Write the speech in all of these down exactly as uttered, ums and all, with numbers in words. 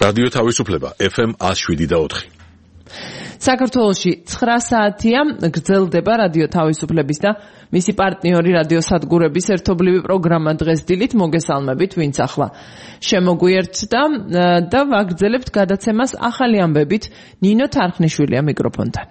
რადიო თავისუფლება F M one oh seven და four. საქართველოში ცხრა საათია გრძელდება რადიო თავისუფლების და მისი პარტნიორი რადიოსადგურების ერთობლივი პროგრამა დღეს დილით მოგესალმებით, ვინც ახლა შემოგვიერთდა და ვაგრძელებთ გადაცემას ახალი ამბებით. ნინო თარხნიშვილია მიკროფონთან.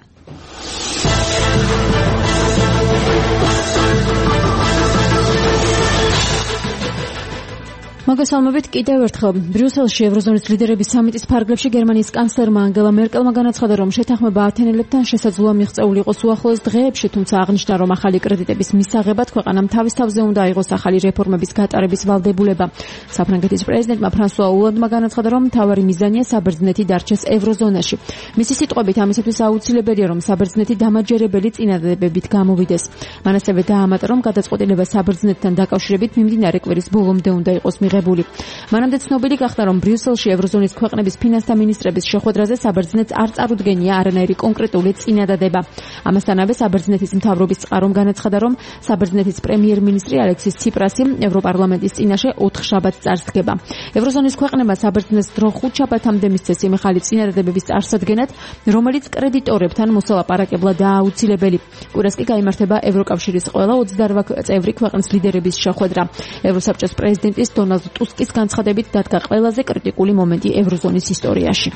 მოგესალმებით კიდევ ერთხელ. ბრიუსელში ევროზონის ლიდერების სამიტის ფარგლებში გერმანიის კანცლერმა ანგელა მერკელმა განაცხადა, რომ შეთანხმება ათენელებთან შესაძლოა მიღწეული იყოს უახლოეს დღეებში, თუმცა აღნიშნა, რომ ახალი კრედიტების მისაღებად ქვეყანამ თავის თავზე უნდა აიღოს ახალი რეფორმების გატარების ვალდებულება. საფრანგეთის პრეზიდენტმა ფრანსუა ოლანდმა განაცხადა, რომ მთავარი მიზანია საბერძნეთი დარჩეს ევროზონაში. მისი სიტყვებით ამისათვის აუცილებელია, რომ საბერძნეთი დამაჯერებელი წინადადებებით გამოვიდეს. მან ასევე დაამატა, რომ გადაწყვეტილება საბერძნეთთან დაკავშირებით მიმდინარე კვირის ბოლომდე უნდა იყოს მიღებული. მანამდე ცნობილი გახდა, რომ ბრიუსელში ევროზონის ქვეყნების ფინანსთა მინისტრების შეხვედრაზე საბერძნეთს არ წარუდგენია არანაირი კონკრეტული წინადადება. ამასთანავე საბერძნეთის მთავრობის წყარომ განაცხადა, რომ საბერძნეთის პრემიერ-მინისტრი ალექსის ციპრასი ევროპარლამენტის წინაშე ოთხ შაბათს წარსდგება. ევროზონის ქვეყნებმა საბერძნეთს დრო ხუთ შაბათამდე მისცეს იმეხალი წინადადებების წარსადგენად, რომელიც კრედიტორებთან მოსალაპარაკებლად აუცილებელი. კვირას კი გაიმართება ევროკავშირის ყველა ოცდაოთხ წევრი ქვეყნის ლიდერების შეხვედრა. ევროსაბჭოს პრეზიდენტის დონალდ ტუსკის განცხადებით დადგა ყველაზე კრიტიკული მომენტი ევროზონის ისტორიაში.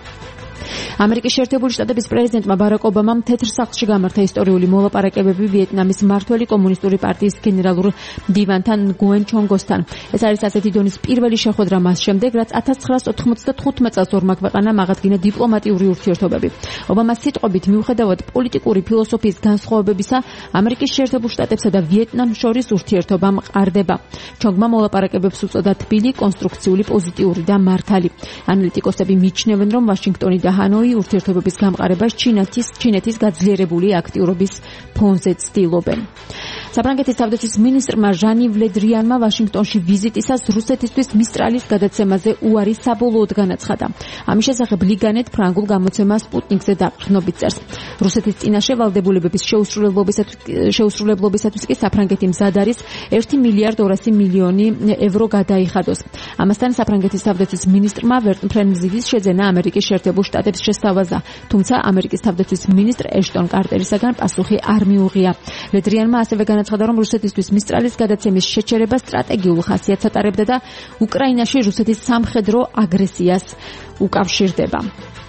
ამერიკის შეერთებული შტატების პრეზიდენტმა ბარაკ ობამამ თეთრ სახლში გამართა ისტორიული მოლაპარაკებები ვიეტნამის მმართველი კომუნისტური პარტიის გენერალურ მდივანთან გუენ ჩონგოსთან. ეს არის ასეთი დონის პირველი შეხვედრა მას შემდეგ, რაც ათას ცხრაას ოთხმოცდათხუთმეტ წელს ორმა ქვეყანამ აღადგინა დიპლომატიური ურთიერთობები. ობამას სიტყვებით, მიუხედავად პოლიტიკური ფილოსოფიის განსხვავებებისა, ამერიკის შეერთებულ შტატებსა და ვიეტნამს შორის ურთიერთობა მყარდება. ჩონგმა მოლაპარაკებებს უწოდა თბილი, კონსტრუქციული, პოზიტიური და მართალი. ანალიტიკოსები მიჩნევენ, რომ ვაშინგტონი და ჰანოი ურთიერთობების გამყარებას ჩინეთის ჩინეთის გაძლიერებული აქტიურობის ფონზე ცდილობენ. საფრანგეთის თავდაცვის მინისტრმა ჟანი ვლედრიანმა ვაშინგტონში ვიზიტისას რუსეთისთვის მისტრალის გადაცემაზე უარი საბოლოოდ განაცხადა. ამის შესახებ ლიგანეთ ფრანგულ გამოცემა სპუტნიკზე დაყრდნობით წერს. რუსეთის წინაშე ვალდებულებების შეუსრულებლობისათვის კი საფრანგეთი მზად არის ერთი მილიარდ ორასი მილიონი ევრო გადაიხადოს. ამასთან საფრანგეთის თავდაცვის მინისტრმა ვერტმფრენზის შეძენა ამერიკის შეერთებულ შტატებს შესთავაზა, თუმცა ამერიკის თავდაცვის მინისტრ ეშტონ კარტერისაგან პასუხი არ მიუღია. ლედრიანმა ასევე განაცხადა, რომ რუსეთისთვის მისტრალის გადაცემის შეჩერება სტრატეგიულ ხასიათს ატარებდა და უკრაინაში რუსეთის სამხედრო აგრესიას უკავშირდება.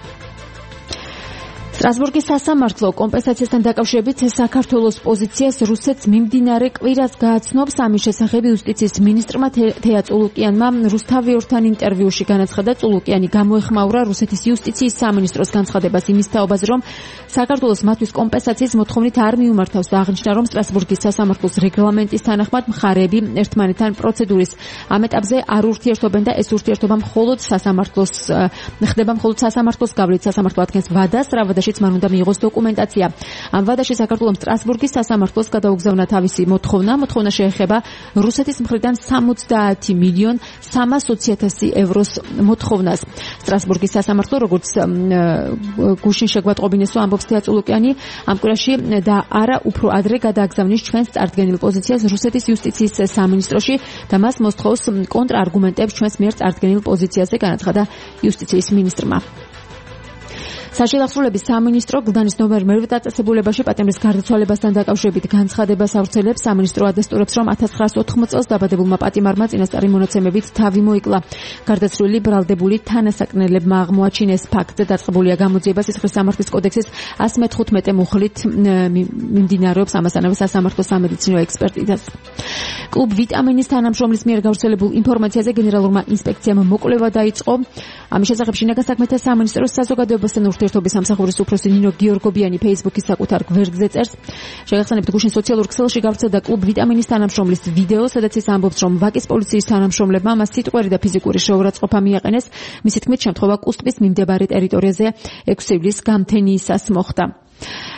სტრასბურგის სასამართლო კომპენსაციასთან დაკავშირებით საქართველოს პოზიციას რუსეთს მიმდინარე კვირას გააცნობს. ამის შესახებ იუსტიციის მინისტრმა თეა წულუკიანმა რუსთავიორთან ინტერვიუში განაცხადა, წულუკიანი გამოეხმაურა რუსეთის იუსტიციის სამინისტროს განცხადებას იმის თაობაზე, რომ საქართველოს მათთვის კომპენსაციის მოთხოვნით არ მიუმართავს და აღნიშნა, რომ სტრასბურგის სასამართლოს რეგლამენტის თანახმად მხარეები ერთმანეთთან პროცედურის ამ ეტაპზე არ ურთიერთობენ და ეს ურთიერთობა მხოლოდ სასამართლოს ხდება მხოლოდ სასამართლოს გავლით. სასამართლო ადგენს ვადას, რა ვადაში მან უნდა მიიღოს დოკუმენტაცია. ამ ვადაში საქართველოს სტრასბურგის სასამართლოს გადაუგზავნა თავისი მოთხოვნა. მოთხოვნა შეეხება რუსეთის მხრიდან სამოცდაათი მილიონ სამასოცი ათასი ევროს მოთხოვნას. სტრასბურგის სასამართლო, როგორც გუშინ შეგვატყობინესო, ამბობს თეა წულუკიანი, ამ კვირაში და არა უფრო ადრე გადააგზავნის ჩვენს წარდგენილ პოზიციას რუსეთის იუსტიციის სამინისტროში და მას მოსთხოვს კონტრარგუმენტებს ჩვენს მიერ წარდგენილ პოზიციაზე, განაცხადა იუსტიციის მინისტრმა. საშილახსრულების სამინისტრო გლდანის ნომერ მერვე დაწესებულებაში პატიმრის გარდაცვალებასთან დაკავშირებით განცხადებას ავრცელებს. სამინისტრო ადასტურებს, რომ ათას ცხრაას ოთხმოცდაოთხ წელს დაბადებულმა პატიმარმა წინასწარი მონაცემებით თავი მოიკლა. გარდაცვლილი ბრალდებული თანასაკნელებმა აღმოაჩინეს. ფაქტზე დაწყებულია გამოძიება სისხლის სამართლის კოდექსის ასი მეთხუთმეტე მუხლით მიმდინარეობს. ამასთანავე სასამართლო სამედიცინო ექსპერტიზას. კლუბ ვიტამინის თანამშრომლის მიერ გავრცელებულ ინფორმაციაზე გენერალურმა ინსპექციამ მოკვლევა დაიწყო. ამის შესახებ შინაგან საქმეთა სამინისტროს საზოგადოებასთან ურთიერთობის სამსახურის უფროსი ნინო გიორგობიანი ფეისბუქის საკუთარ გვერდზე წერს. შეგახსენებთ, გუშინ სოციალურ ქსელში გავრცელდა კლუბ ვიტამინის თანამშრომლის ვიდეო, სადაც ის ამბობს, რომ ვაკის პოლიციის თანამშრომლებმა მას სიტყვიერი და ფიზიკური შეურაცხყოფა მიაყენეს. მისი თქმით, შემთხვევა კუსტვის მიმდებარე ტერიტორიაზე ექვსი ივლის გამთენიისას მოხდა.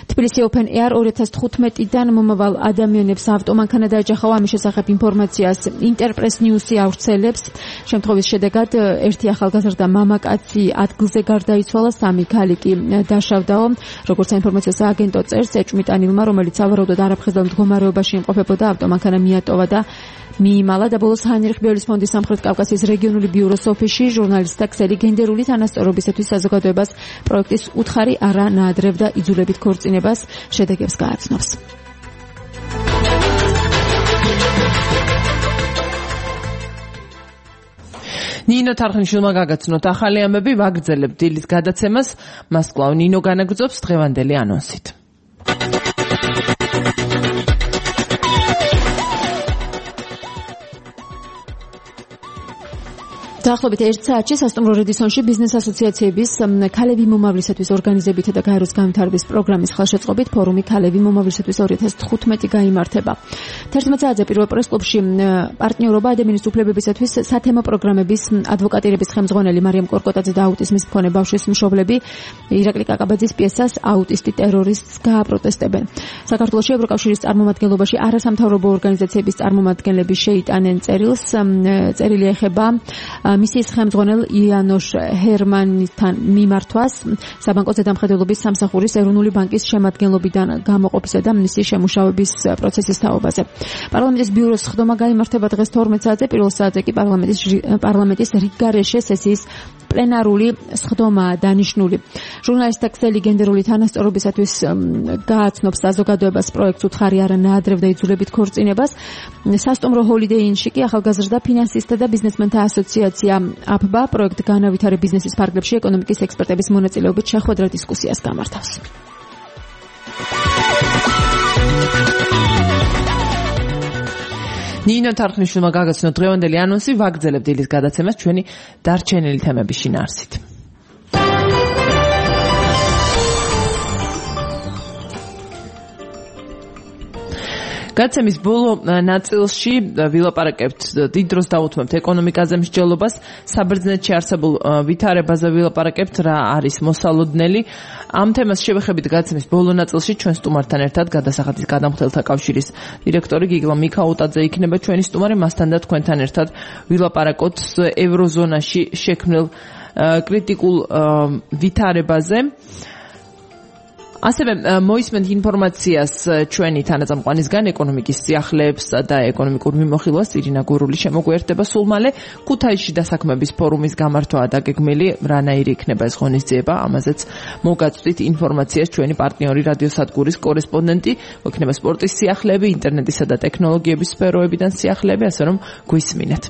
თბილისი Open Air ორი ათას თხუთმეტიდან მომავალ ადამიანებს ავტომანქანა დაეჯახა, ამის შესახებ ინფორმაციას Interpress News-ი ავრცელებს. შემთხვევის შედეგად ერთი ახალგაზრდა მამაკაცი ადგილზე გარდაიცვალა, სამი ქალი კი დაშავდაო. როგორც საინფორმაციო სააგენტო წერს, ეჭვმიტანილმა, რომელიც სავარაუდოდ არაფხიზელ მდგომარეობაში იმყოფებოდა, ავტომანქანა მიატოვა და მიიმალა და ბოლოს ჰაინრიხ ბიოლის ფონდის სამხრეთ კავკასიის რეგიონული ბიუროს ოფისში ჟურნალისტთა ქსელი გენდერული თანასწორობისათვის საზოგადოებას პროექტის უთხარი არა ნაადრევდა იძულებით ქორწინებას, შედეგებს გააცნობს. ნინო თარხნიშვილმა გაგაცნოთ ახალი ამბები, ვაგრძელებთ დილის გადაცემას, მას კვლავ ნინო განაგრძობს დღევანდელი ანონსით. დაახლოებით ერთ საათში სასტუმრო რედისონში ბიზნეს ასოციაციების ქალები მომავლისათვის ორგანიზებითა და გაეროს განვითარების პროგრამის ხელშეწყობით ფორუმი ქალები მომავლისათვის ორი ათას თხუთმეტი გაიმართება. თერთმეტ საათზე პირველ პრესკლუბში პარტნიორობა ადამიანის უფლებებისათვის სათემო პროგრამების ადვოკატირების ხელმძღვანელი მარიამ კორკოტაძე და აუტიზმის მქონე ბავშვის მშობლები ირაკლი კაკაბაძის პიესას აუტისტი ტერორისტს გააპროტესტებენ. საქართველოში ევროკავშირის წარმომადგენლობაში არასამთავრობო ორგანიზაციების წარმომადგენლები შეიტანენ წერილს. წერილი ეხება მისიის ხელმძღვანელ იანოშ ჰერმანთან მიმართვას საბანკო ზედამხედველობის სამსახურის ეროვნული ბანკის შემადგენლობიდან გამოყოფისა და მისი შემუშავების პროცესის თაობაზე. პარლამენტის ბიუროს სხდომა გაიმართება დღეს თორმეტ საათზე, პირველ საათზე კი პარლამენტის პარლამენტის რიგგარეშე სესიის პლენარული სხდომაა დანიშნული. ჟურნალისტთა ქსელი გენდერული თანასწორობისათვის გააცნობს საზოგადოებას პროექტს უთხარი არა ნაადრევდა იძულებით ქორწინებას. სასტუმრო ჰოლიდეი ინში კი ახალგაზრდა ფინანსისტთა და ბიზნესმენთა ასოციაცია აფბა პროექტ განავითარე ბიზნესის ფარგლებში ეკონომიკის ექსპერტების მონაწილეობით შეხვედრა დისკუსიას გამართავს. ნინო თარხნიშვილმა გაგაცნოთ დღევანდელი ანონსი, ვაგრძელებთ დილის გადაცემას ჩვენი დარჩენილი თემების შინაარსით. გადაცემის ბოლო ნაწილში ვილაპარაკებთ, დიდ დროს დავუთმებთ ეკონომიკაზე მსჯელობას, საბერძნეთში არსებულ ვითარებაზე ვილაპარაკებთ, რა არის მოსალოდნელი. ამ თემას შევეხებით გადაცემის ბოლო ნაწილში ჩვენ სტუმართან ერთად გადასახადის გადამხდელთა კავშირის დირექტორი გიგლა მიქაუტაძე იქნება ჩვენი სტუმარი, მასთან და თქვენთან ერთად ვილაპარაკოთ ევროზონაში შექმნილ კრიტიკულ ვითარებაზე. ასევე მოისმენთ ინფორმაციას ჩვენი თანაწამყვანისგან ეკონომიკის სიახლეებს და ეკონომიკურ მიმოხილვას ირინა გურული შემოგვიერთდება სულ მალე. ქუთაისში დასაქმების ფორუმის გამართვა დაგეგმილი, რანაირი იქნება ეს ღონისძიება, ამაზეც მოგაწვდით ინფორმაციას ჩვენი პარტნიორი რადიოსადგურის კორესპონდენტი, იქნება სპორტის სიახლეები, ინტერნეტისა და ტექნოლოგიების სფეროებიდან სიახლეები, ასე რომ გვისმინეთ.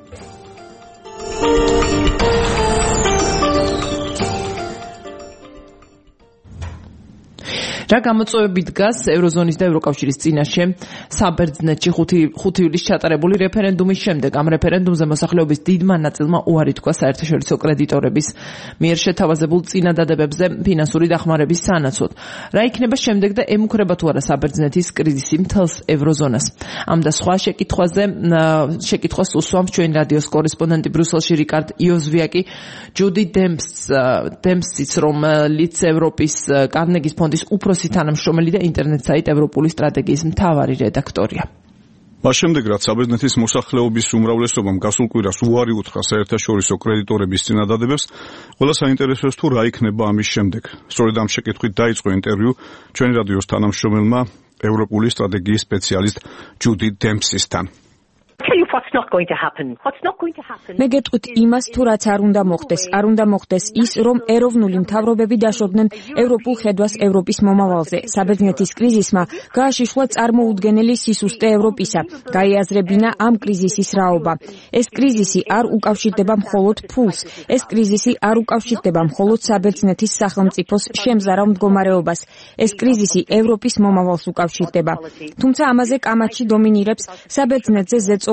რა გამოწვევები დგას ევროზონის და ევროკავშირის წინაშე საბერძნეთში ხუთი ივლისს ჩატარებული რეფერენდუმის შემდეგ? ამ რეფერენდუმზე მოსახლეობის დიდმა ნაწილმა უარი თქვა საერთაშორისო კრედიტორების მიერ შეთავაზებულ წინადადებებზე ფინანსური დახმარების სანაცვლოდ. რა იქნება შემდეგ და ემუქრება თუ არა საბერძნეთის კრიზისი მთელს ევროზონას? ამ და სხვა შეკითხვაზე შეკითხვას უსვამს ჩვენი რადიოს კორესპონდენტი ბრიუსელში რიკარდ იოზვიაკი. ჯუდი დემპსიც, რომელიც ევროპის კარნეგის ფონდის უფროსი თანამშრომელი და ინტერნეტ საიტ ევროპული სტრატეგიის მთავარი რედაქტორია. მას შემდეგ, რაც საბერძნეთის მოსახლეობის უმრავლესობამ გასულ კვირას უარი უთხრა საერთაშორისო კრედიტორების წინადადებებს, ყველა საინტერესოა თუ რა იქნება ამის შემდეგ. სწორედ ამ შეკითხვით დაიწყო ინტერვიუ ჩვენი რადიოს თანამშრომელმა ევროპული სტრატეგიის სპეციალისტ ჯუდი დემპსისთან. What's not going to happen? What's not going to happen? მე გეტყვით იმას, თუ რაც არ უნდა მოხდეს. არ უნდა მოხდეს ის, რომ ეროვნული მთავრობები დაშორდნენ ევროპულ ხედვას ევროპის მომავალზე. საბერძნეთის კრიზისმა გააშიშლა წარმოუდგენელი სისუსტე ევროპისა. გაიაზრებინა ამ კრიზისის რაობა. ეს კრიზისი არ უკავშირდება მხოლოდ ფულს. ეს კრიზისი არ უკავშირდება მხოლოდ საბერძნეთის სახელმწიფოს შემზარავ მდგომარეობას. ეს კრიზისი ევროპის მომავალს უკავშირდება. თუმცა ამაზე კამათში დომინირებს საბერძნეთზე ზეწოლა და მისი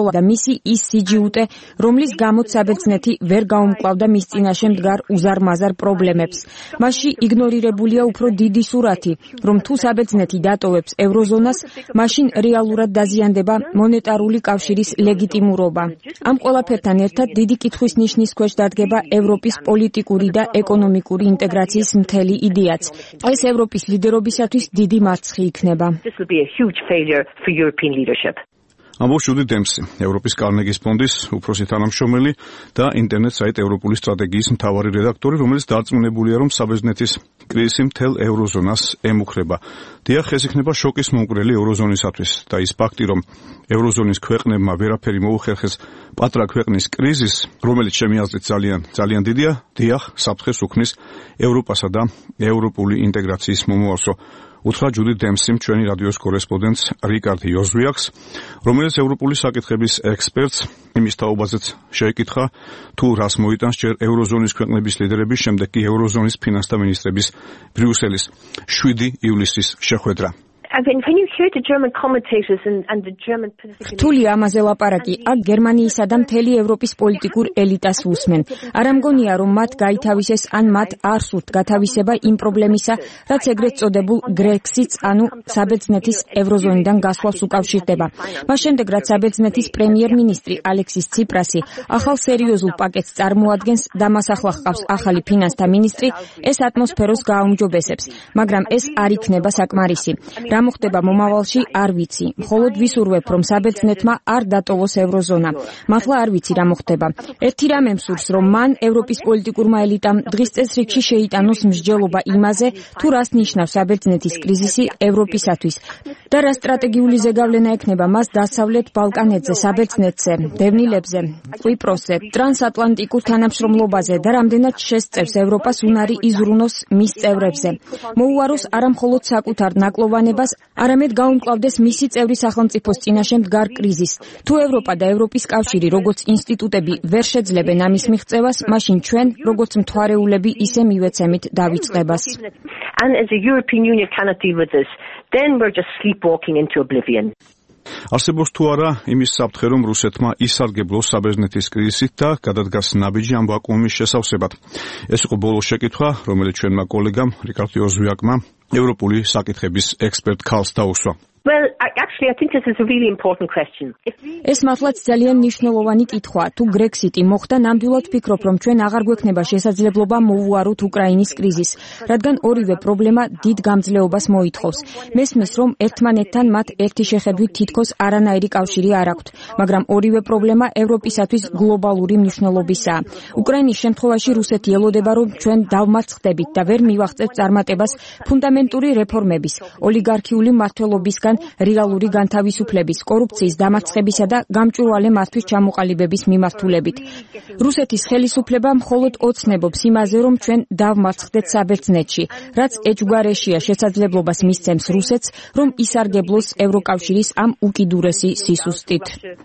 უდიდესი ის სიჯიუტე, რომლის გამოც საბერძნეთი ვერ გაუმკლავდა მის წინაშე მდგარ უზარმაზარ პრობლემებს. მასში იგნორირებულია უფრო დიდი სურათი, რომ თუ საბერძნეთი დატოვებს ევროზონას, მაშინ რეალურად დაზიანდება მონეტარული კავშირის ლეგიტიმურობა. ამ ყველაფერთან ერთად დიდი კითხვის ნიშნის ქვეშ დადგება ევროპის პოლიტიკური და ეკონომიკური ინტეგრაციის მთელი იდეაც. ეს ევროპის ლიდერობისათვის დიდი მარცხი იქნება. This will be a huge failure for European leadership. ამბობს ჯუდი დემსი, ევროპის კარნეგის ფონდის უფროსი თანამშრომელი და ინტერნეტ საიტ ევროპული სტრატეგიის მთავარი რედაქტორი, რომელიც დარწმუნებულია, რომ საბერძნეთის კრიზისი მთელ ევროზონას ემუქრება. დიახ, ეს იქნება შოკის მომკვრელი ევროზონისათვის და ის ფაქტი, რომ ევროზონის ქვეყნებმა ვერაფერი მოუხერხეს პატრა ქვეყნის კრიზისს, რომელიც ჩემი აზრით ძალიან ძალიან დიდია, დიახ, საფრთხეს უქმნის ევროპასა და ევროპული ინტეგრაციის მომავალს. უთხრა ჯუდი დემსიმ ჩვენი რადიოს კორესპონდენტს რიკარდ იოზვიაკს, რომელიც ევროპული საკითხების ექსპერტს იმის თაობაზეც შეეკითხა, თუ რას მოიტანს ჯერ ევროზონის ქვეყნების ლიდერების, შემდეგ კი ევროზონის ფინანსთა მინისტრების ბრიუსელის შვიდი ივლისის შეხვედრა. I mean, when you hear the German commentators and, and the German political... რთულია ამაზე ლაპარაკი, აქ გერმანიისა და მთელი ევროპის პოლიტიკურ ელიტას უსმენ. არ ამგონია, რომ მათ გაითავისეს ან მათ არ სურთ გათავისება იმ პრობლემისა, რაც ეგრეთ წოდებულ Grexit-ს, ანუ საბერძნეთის ევროზონიდან გასვლას უკავშირდება. მას შემდეგ, რაც საბერძნეთის პრემიერ-მინისტრი ალექსის ციპრასი ახალ სერიოზულ პაკეტს წარმოადგენს და მას ახლა ჰყავს ახალი ფინანსთა მინისტრი, ეს ატმოსფეროს გააუმჯობესებს, მაგრამ ეს არ იქნება საკმარისი. რა მოხდება მომავალში არ ვიცი. მხოლოდ ვისურვებ, რომ საბერძნეთმა არ დატოვოს ევროზონა. მართლა არ ვიცი რა მოხდება. ერთი რამე მსურს, რომ მან ევროპის პოლიტიკურმა ელიტამ დღის წესრიგში შეიტანოს მსჯელობა იმაზე, თუ რას ნიშნავს საბერძნეთის კრიზისი ევროპისათვის და რა სტრატეგიული ზეგავლენა ექნება მას დასავლეთ ბალკანეთზე, საბერძნეთზე, დევნილებზე, კვიპროსზე, ტრანსატლანტიკურ თანამშრომლობაზე და რამდენად შესწევს ევროპას უნარი იზრუნოს მის წევრებზე. მოუაროს არა მხოლოდ საკუთარ ნაკლოვანებას, არამედ გაუმკლავდეს მისი წევრი სახელმწიფოს წინაშე მდგარ კრიზისს. თუ ევროპა და ევროპის კავშირი როგორც ინსტიტუტები ვერ შეძლებენ ამის მიღწევას, მაშინ ჩვენ, როგორც მთვარეულები, ისე მივეცემით დავიწყებას. And as the European Union cannot deal with this, then we're just sleepwalking into oblivion. არსებობს თუ არა იმის საფრთხე, რომ რუსეთმა ისარგებლოს საბერძნეთის კრიზისით და გადადგას ნაბიჯი ამ ვაკუუმის შესავსებად. ეს იყო ბოლო შეკითხვა, რომელიც ჩვენმა კოლეგამ რიკარდ იოზვიაკმა ევროპული საკითხების ექსპერტ ქალს დაუსვა. Well, actually, I think this is a really important question. ეს მართლაც ძალიან მნიშვნელოვანი კითხვაა. თუ Grexit-ი მოხდა, ნამდვილად ვფიქრობ, რომ ჩვენ აღარ გვექნება შესაძლებლობა მოუვაროთ უკრაინის კრიზისს, რადგან ორივე პრობლემა დიდ გამძლეობას მოითხოვს. მესმის, რომ ერთმანეთთან მათ ერთი შეხედვით თითქოს არანაირი კავშირი არ აქვთ, მაგრამ ორივე პრობლემა ევროპისათვის გლობალური მნიშვნელობისაა. უკრაინის შემთხვევაში რუსეთი ელოდება, რომ ჩვენ დავმარცხდებით და ვერ მივახწევთ წარმატებას ფუნდამენტური რეფორმების, ოლიგარქიული მმართველობისგან რეალური განთავისუფლების, კორუფციის დამარცხებისა და გამჭვირვალე მართვის ჩამოყალიბების მიმართულებით. რუსეთის ხელისუფლება მხოლოდ ოცნებობს იმაზე, რომ ჩვენ დავმარცხდეთ საბერძნეთში, რაც ეჭვგარეშია შესაძლებლობას მისცემს რუსეთს, რომ ისარგებლოს ევროკავშირის ამ უკიდურესი სისუსტით.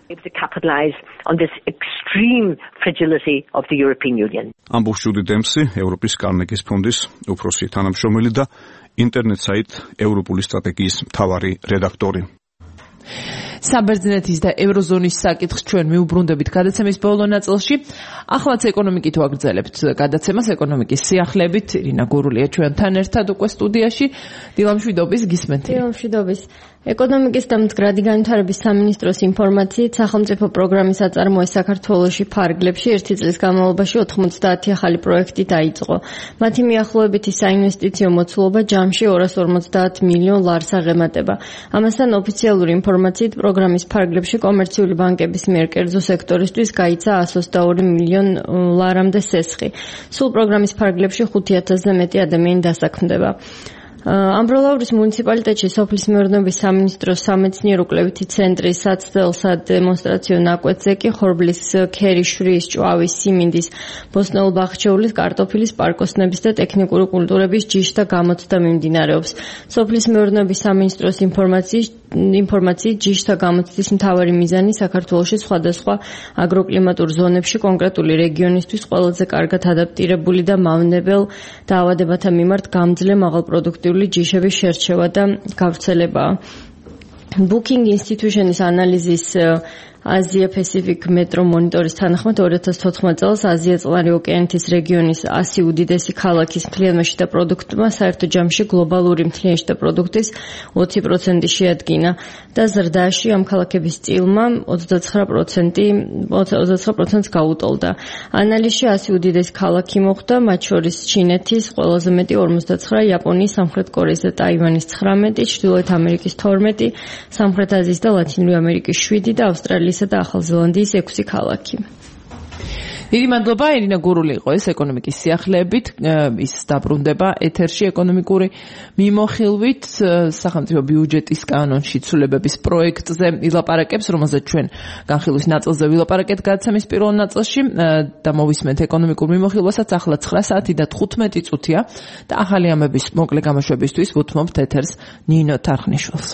ამბობს ჯუდი დემსი, ევროპის კარნეგის ფონდის უფროსი თანამშრომელი და ინტერნეტ საიტ ევროპული სტრატეგიის მთავარი რედაქტორი. საბერძნეთის და ევროზონის საკითხს ჩვენ მიუბრუნდებით გადაცემის ბოლო ნაწილში. ახლაც ეკონომიკით ვაგრძელებთ გადაცემას ეკონომიკის სიახლეებით. ირინა გურულია ჩვენთან ერთად უკვე სტუდიაში. დილამშვიდობის გისმენთ. დილამშვიდობის. ეკონომიკის და მდგრადი განვითარების სამინისტროს ინფორმაციით სახელმწიფო პროგრამის აწარმოე საქართველოში ფარგლებში ერთი წლის განმავლობაში ოთხმოცდაათი ახალი პროექტი დაიწყო. მათი მიახლოებითი საინვესტიციო მოცულობა ჯამში ორას ორმოცდაათ მილიონ ლარს აღემატება. ამასთან ოფიციალური ინფორმაციით პროგრამის ფარგლებში კომერციული ბანკების მიერ კერძო სექტორისთვის გაიცა εκατს ოცდაორი მილიონ ლარამდე სესხი. სულ პროგრამის ფარგლებში ხუთი ათასზე მეტი ადამიანი დასაქმდება. ამბროლაურის მუნიციპალიტეტში სოფლის მეურნეობის სამინისტროს სამეცნიერო-კვლევითი ცენტრის საცდელ-სადემონსტრაციო ნაკვეთზე კი ხორბლის, ქერიშვრის, ჭვავის, სიმინდის, ბოსტნეულ-ბახჩეულის, კარტოფილის, პარკოსნების და ტექნიკური კულტურების ჯიშთა გამოცდა მიმდინარეობს. სოფლის მეურნეობის სამინისტროს ინფორმაციის ინფორმაციით ჯიშთა გამოცდის მთავარი მიზანი საქართველოში სხვადასხვა აგროკლიმატურ ზონებში კონკრეტული რეგიონისთვის ყველაზე კარგად ადაპტირებული და მავნებელ დაავადებათა მიმართ გამძლე მაღალპროდუქტიული ჯიშების შერჩევა და გავრცელებაა. Booking Institution-ის ანალიზის Asia Pacific Metro Monitors თანახმად ორი ათას თოთხმეტ წელს აზია-წყნარი ოკეანეთის რეგიონის ასი უდიდესი ქალაქის მთლიანმაშიტა პროდუქტმა საერთო ჯამში გლობალური მთლიანმაშიტა პროდუქტის ოცი პროცენტი შეადგინა და ზრდაში ამ ქალაქების წილმა ოცდაცხრა პროცენტი ოცდაცხრა პროცენტს გაუტოლდა. ანალიზში ასი უდიდესი ქალაქი მოხვდა, მათ შორის ჩინეთის ყველაზე მეტი ორმოცდაცხრა, იაპონიის, სამხრეთ კორეის და ტაივანის ცხრამეტი, ჩრდილოეთ ამერიკის თორმეტი, სამხრეთ აზიის და ლათინური ამერიკის შვიდი და ავსტრალიისა და ახალ ზელანდიის ექვსი ქალაქი. დიდი მადლობა, ერინა გურული იყო ეს ეკონომიკის სიახლეებით, ის დაბრუნდება ეთერში ეკონომიკური მიმოხილვით, სახელმწიფო ბიუჯეტის კანონში ცვლილებების პროექტზე ვილაპარაკებს, რომელზეც ჩვენ განხილვის ნაწილზე ვილაპარაკეთ გადაცემის პირველ ნაწილში და მოვისმენთ ეკონომიკურ მიმოხილვასაც. ახლა ცხრა საათი და თხუთმეტი წუთია და ახალი ამების მოკლე გამოშვებისთვის ვუთმობთ ეთერს ნინო თარხნიშვილს.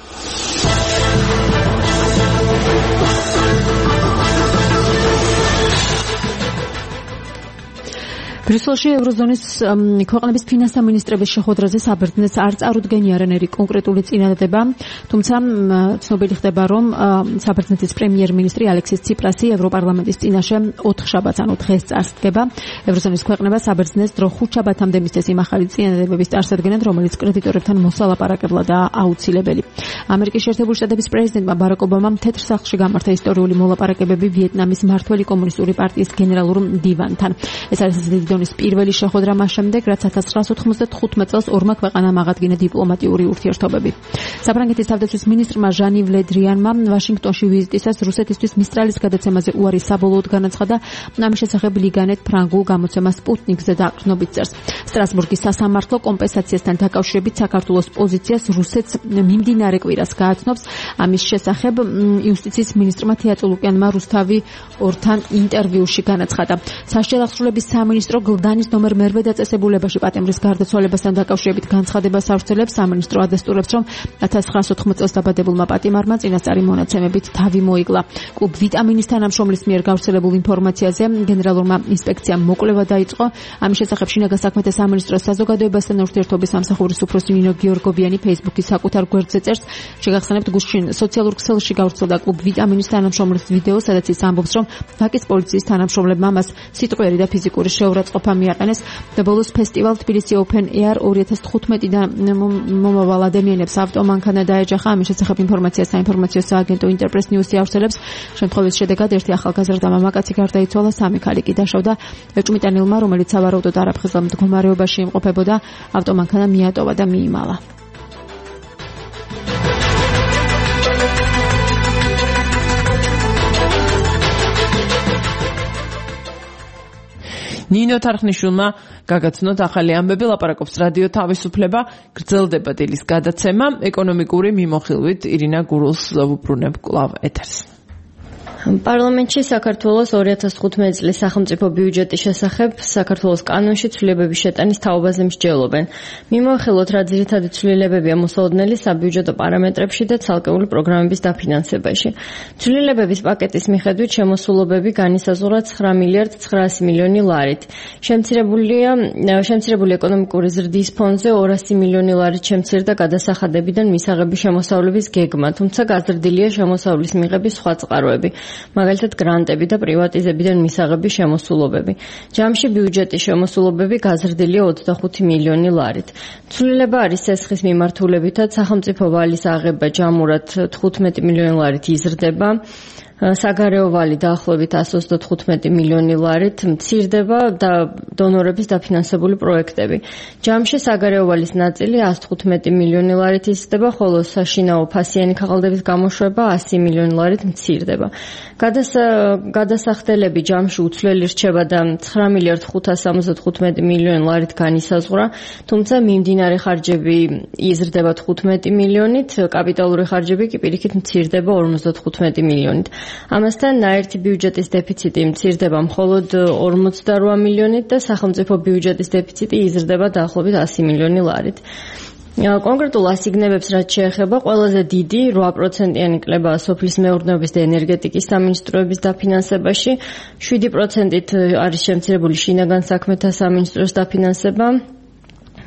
ბრიუსელში ევროზონის ქვეყნების ფინანსთა მინისტრების შეხვედრაზე საბერძნეთს არ წარუდგენიარენ ერი კონკრეტული წინადადება, თუმცა ცნობილი ხდება, რომ საბერძნეთის პრემიერ-მინისტრი ალექსის ციპრასი ევროპარლამენტის წინაშე ოთხ შაბათს, ანუ დღეს წარსდგება. ევროზონის ქვეყნებმა საბერძნეთს დრო ხუთ შაბათამდე მისცეს იმ ახალი წინადადებების წარსადგენად, რომელიც კრედიტორებთან მოსალაპარაკებლადაა აუცილებელი. ამერიკის შეერთებული შტატების პრეზიდენტმა ბარაკ ობამამ თეთრ სახლში გამართა ისტორიული მოლაპარაკებები ვიეტნამის მმართველი კომუნისტური პარტიის გენერალურ მდივანთან. ეს არის ის პირველი შეხვედრა მას შემდეგ, რაც ათას ცხრაას ოთხმოცდათხუთმეტ წელს ორმა ქვეყანამ აღადგინა დიპლომატიური ურთიერთობები. საფრანგეთის თავდაცვის მინისტრმა ჟანი ვლედრიანმა ვაშინგტონში ვიზიტისას რუსეთისთვის მისტრალის გადაცემაზე უარი საბოლოოდ განაცხადა. ამის შესახებ ლიგანეთ ფრანგულ გამოცემა სპუტნიკზე დაყრდნობით წერს. სტრასბურგის სასამართლო კომპენსაციასთან დაკავშირებით საქართველოს პოზიციას რუსეთს მიმდინარე კვირას გააცნობს. ამის შესახებ იუსტიციის მინისტრმა თეატოლუკიანმა რუსთავი ორთან ინტერვიუში განაცხადა. საშჯელახსრულების სამინისტრო გლდანის ნომერ მერვე დაწესებულებაში პატიმრის გარდაცვალებასთან დაკავშირებით განცხადებას ავრცელებს. სამინისტრო ადასტურებს, რომ ათას ცხრაას ოთხმოცდაოთხ წელს დაბადებულმა პატიმარმა წინასწარი მონაცემებით თავი მოიკლა. კლუბ ვიტამინის თანამშრომლის მიერ გავრცელებულ ინფორმაციაზე გენერალურმა ინსპექციამ მოკვლევა დაიწყო. ამის შესახებ შინაგან საქმეთა სამინისტროს საზოგადოებასთან ურთიერთობის სამსახურის უფროსი ნინო გიორგოვიანი ფეისბუქის საკუთარ გვერდზე წერს. შეგახსენებთ, გუშინ სოციალურ ქსელში გავრცელდა კლუბ ვიტამინის თანამშრომლის ვიდეო, სადაც ის ამბობს, რომ ვაკის პოლიციის თანამშრომლებმა მას სიტყვიერი და ფიზიკური შეურაცხყოფა მიაყენეს და ბოლოს ფესტივალ თბილისი Open Air ორი ათას თხუთმეტიდან მომავალ ადამიანებს ავტომანქანა დაეჯახა. ამის შესახებ ინფორმაციას საინფორმაციო სააგენტო ინტერპრეს ნიუსი ავრცელებს. შემთხვევის შედეგად ერთი ახალგაზრდა მამაკაცი გარდაიცვალა, სამი ქალი კი დაშავდა. ეჭვმიტანილმა, რომელიც სავარაუდოდ არაფხიზელ მდგომარეობაში იმყოფებოდა, ავტომანქანა მიატოვა და მიიმალა. ნინო თარხნიშვილმა გაგაცნოთ ახალი ამბები, ლაპარაკობს რადიო თავისუფლება, გრძელდება დილის გადაცემა, ეკონომიკური მიმოხილვით ირინა გურულს ვუბრუნებ კვლავ ეთერს. პარლამენტში საქართველოს ორი ათას თხუთმეტი წლის სახელმწიფო ბიუჯეტის შესახებ საქართველოს კანონში ცვლილებების შეტანის თაობაზე მსჯელობენ. მიმოხილოთ, რა ძირითადი ცვლილებებია მოსალოდნელი საბიუჯეტო პარამეტრებში და ცალკეული პროგრამების დაფინანსებაში. ცვლილებების პაკეტის მიხედვით შემოსულობები განისაზღვრა ცხრა მილიარდ ცხრაასი მილიონი ლარით. შემცირებულია შემცირებული ეკონომიკური ზრდის ფონზე ორასი მილიონი ლარით შემცირდა გადასახადებიდან მისაღების შემოსავლების გეგმა, თუმცა გაზრდილია შემოსავლის მიღების სხვა წყაროები. მაგალითად გრანტები და პრივატიზებიდან მისაღების შემოსულობები. ჯამში ბიუჯეტის შემოსულობები გაზრდილია ოცდახუთი მილიონი ლარით. ცვლილება არის სესხის მიმართულებითაც სახელმწიფო ვალის აღება ჯამურად თხუთმეტი მილიონი ლარით იზრდება. საგარეო ვალი დაახლოებით ასი ოცდათხუთმეტი მილიონი ლარით მცირდება და დონორების დაფინანსებული პროექტები. ჯამში საგარეო ვალის ნაწილი ასი თხუთმეტი მილიონი ლარით იზრდება, ხოლო საშინაო ფასიანი ქაღალდების გამოშვება ასი მილიონი ლარით მცირდება. გადასახდელები ჯამში უცვლელი რჩება და ცხრა მილიარდ ხუთას სამოცდათხუთმეტი მილიონი ლარით განისაზღვრა, თუმცა მიმდინარე ხარჯები იზრდება თხუთმეტი მილიონით, კაპიტალური ხარჯები კი პირიქით მცირდება ორმოცდათხუთმეტი მილიონით. ამასთან ნაერთი ბიუჯეტის დეფიციტი მცირდება მხოლოდ ორმოცდარვა მილიონით და სახელმწიფო ბიუჯეტის დეფიციტი იზრდება დაახლოებით ასი მილიონი ლარით. კონკრეტულ ასიგნებებს რაც შეეხება, ყველაზე დიდი რვა პროცენტიანი კლებაა სოფლის მეურნეობის და ენერგეტიკის სამინისტროების დაფინანსებაში, შვიდი პროცენტით არის შემცირებული შინაგან საქმეთა სამინისტროს დაფინანსება.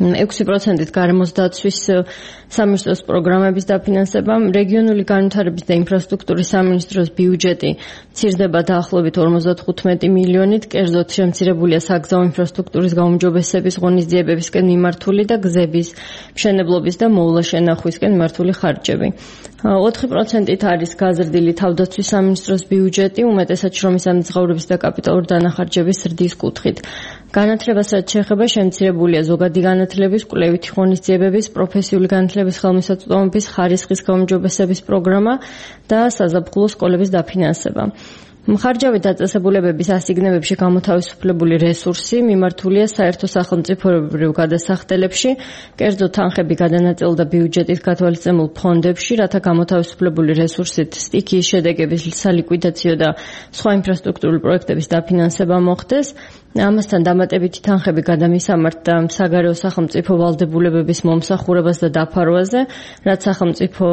ექვსი პროცენტით გარემოს დაცვის სამინისტროს პროგრამების დაფინანსება, რეგიონული განვითარების და ინფრასტრუქტურის სამინისტროს ბიუჯეტი მცირდება დაახლოებით ორმოცდათხუთმეტი მილიონით, კერძოდ შემცირებულია საგზაო ინფრასტრუქტურის გაუმჯობესების, ღონისძიებებისკენ მიმართული და გზების, მშენებლობის და მოულაშენახვისკენ მიმართული ხარჯები. ოთხი პროცენტით არის გაზრდილი თავდაცვის სამინისტროს ბიუჯეტი, უმეტესად შრომის ამძღავრების და კაპიტალური დანახარჯების ზრდის კუთხით. განათლებას რაც შეეხება, შემცირებულია ზოგადი განათლების, კვლევითი ღონისძიებების, პროფესიული განათლების ხელმისაწვდომობის ხარისხის გაუმჯობესების პროგრამა და საზაფხულო სკოლების დაფინანსება. მხარჯავი დაწესებულებების ასიგნებებში გამოთავისუფლებული რესურსი მიმართულია საერთო სახელმწიფოებრივ გადასახდელებში, კერძოდ თანხები გადანაწილდა ბიუჯეტის გათვალისწინებულ ფონდებში, რათა გამოთავისუფლებული რესურსით სტიქიის შედეგების სალიკვიდაციო და სხვა ინფრასტრუქტურული პროექტების დაფინანსება მოხდეს. ამასთან დამატებითი თანხები გადამისამართდა საგარეო სახელმწიფო ვალდებულებების მომსახურებას და დაფარვაზე, რაც სახელმწიფო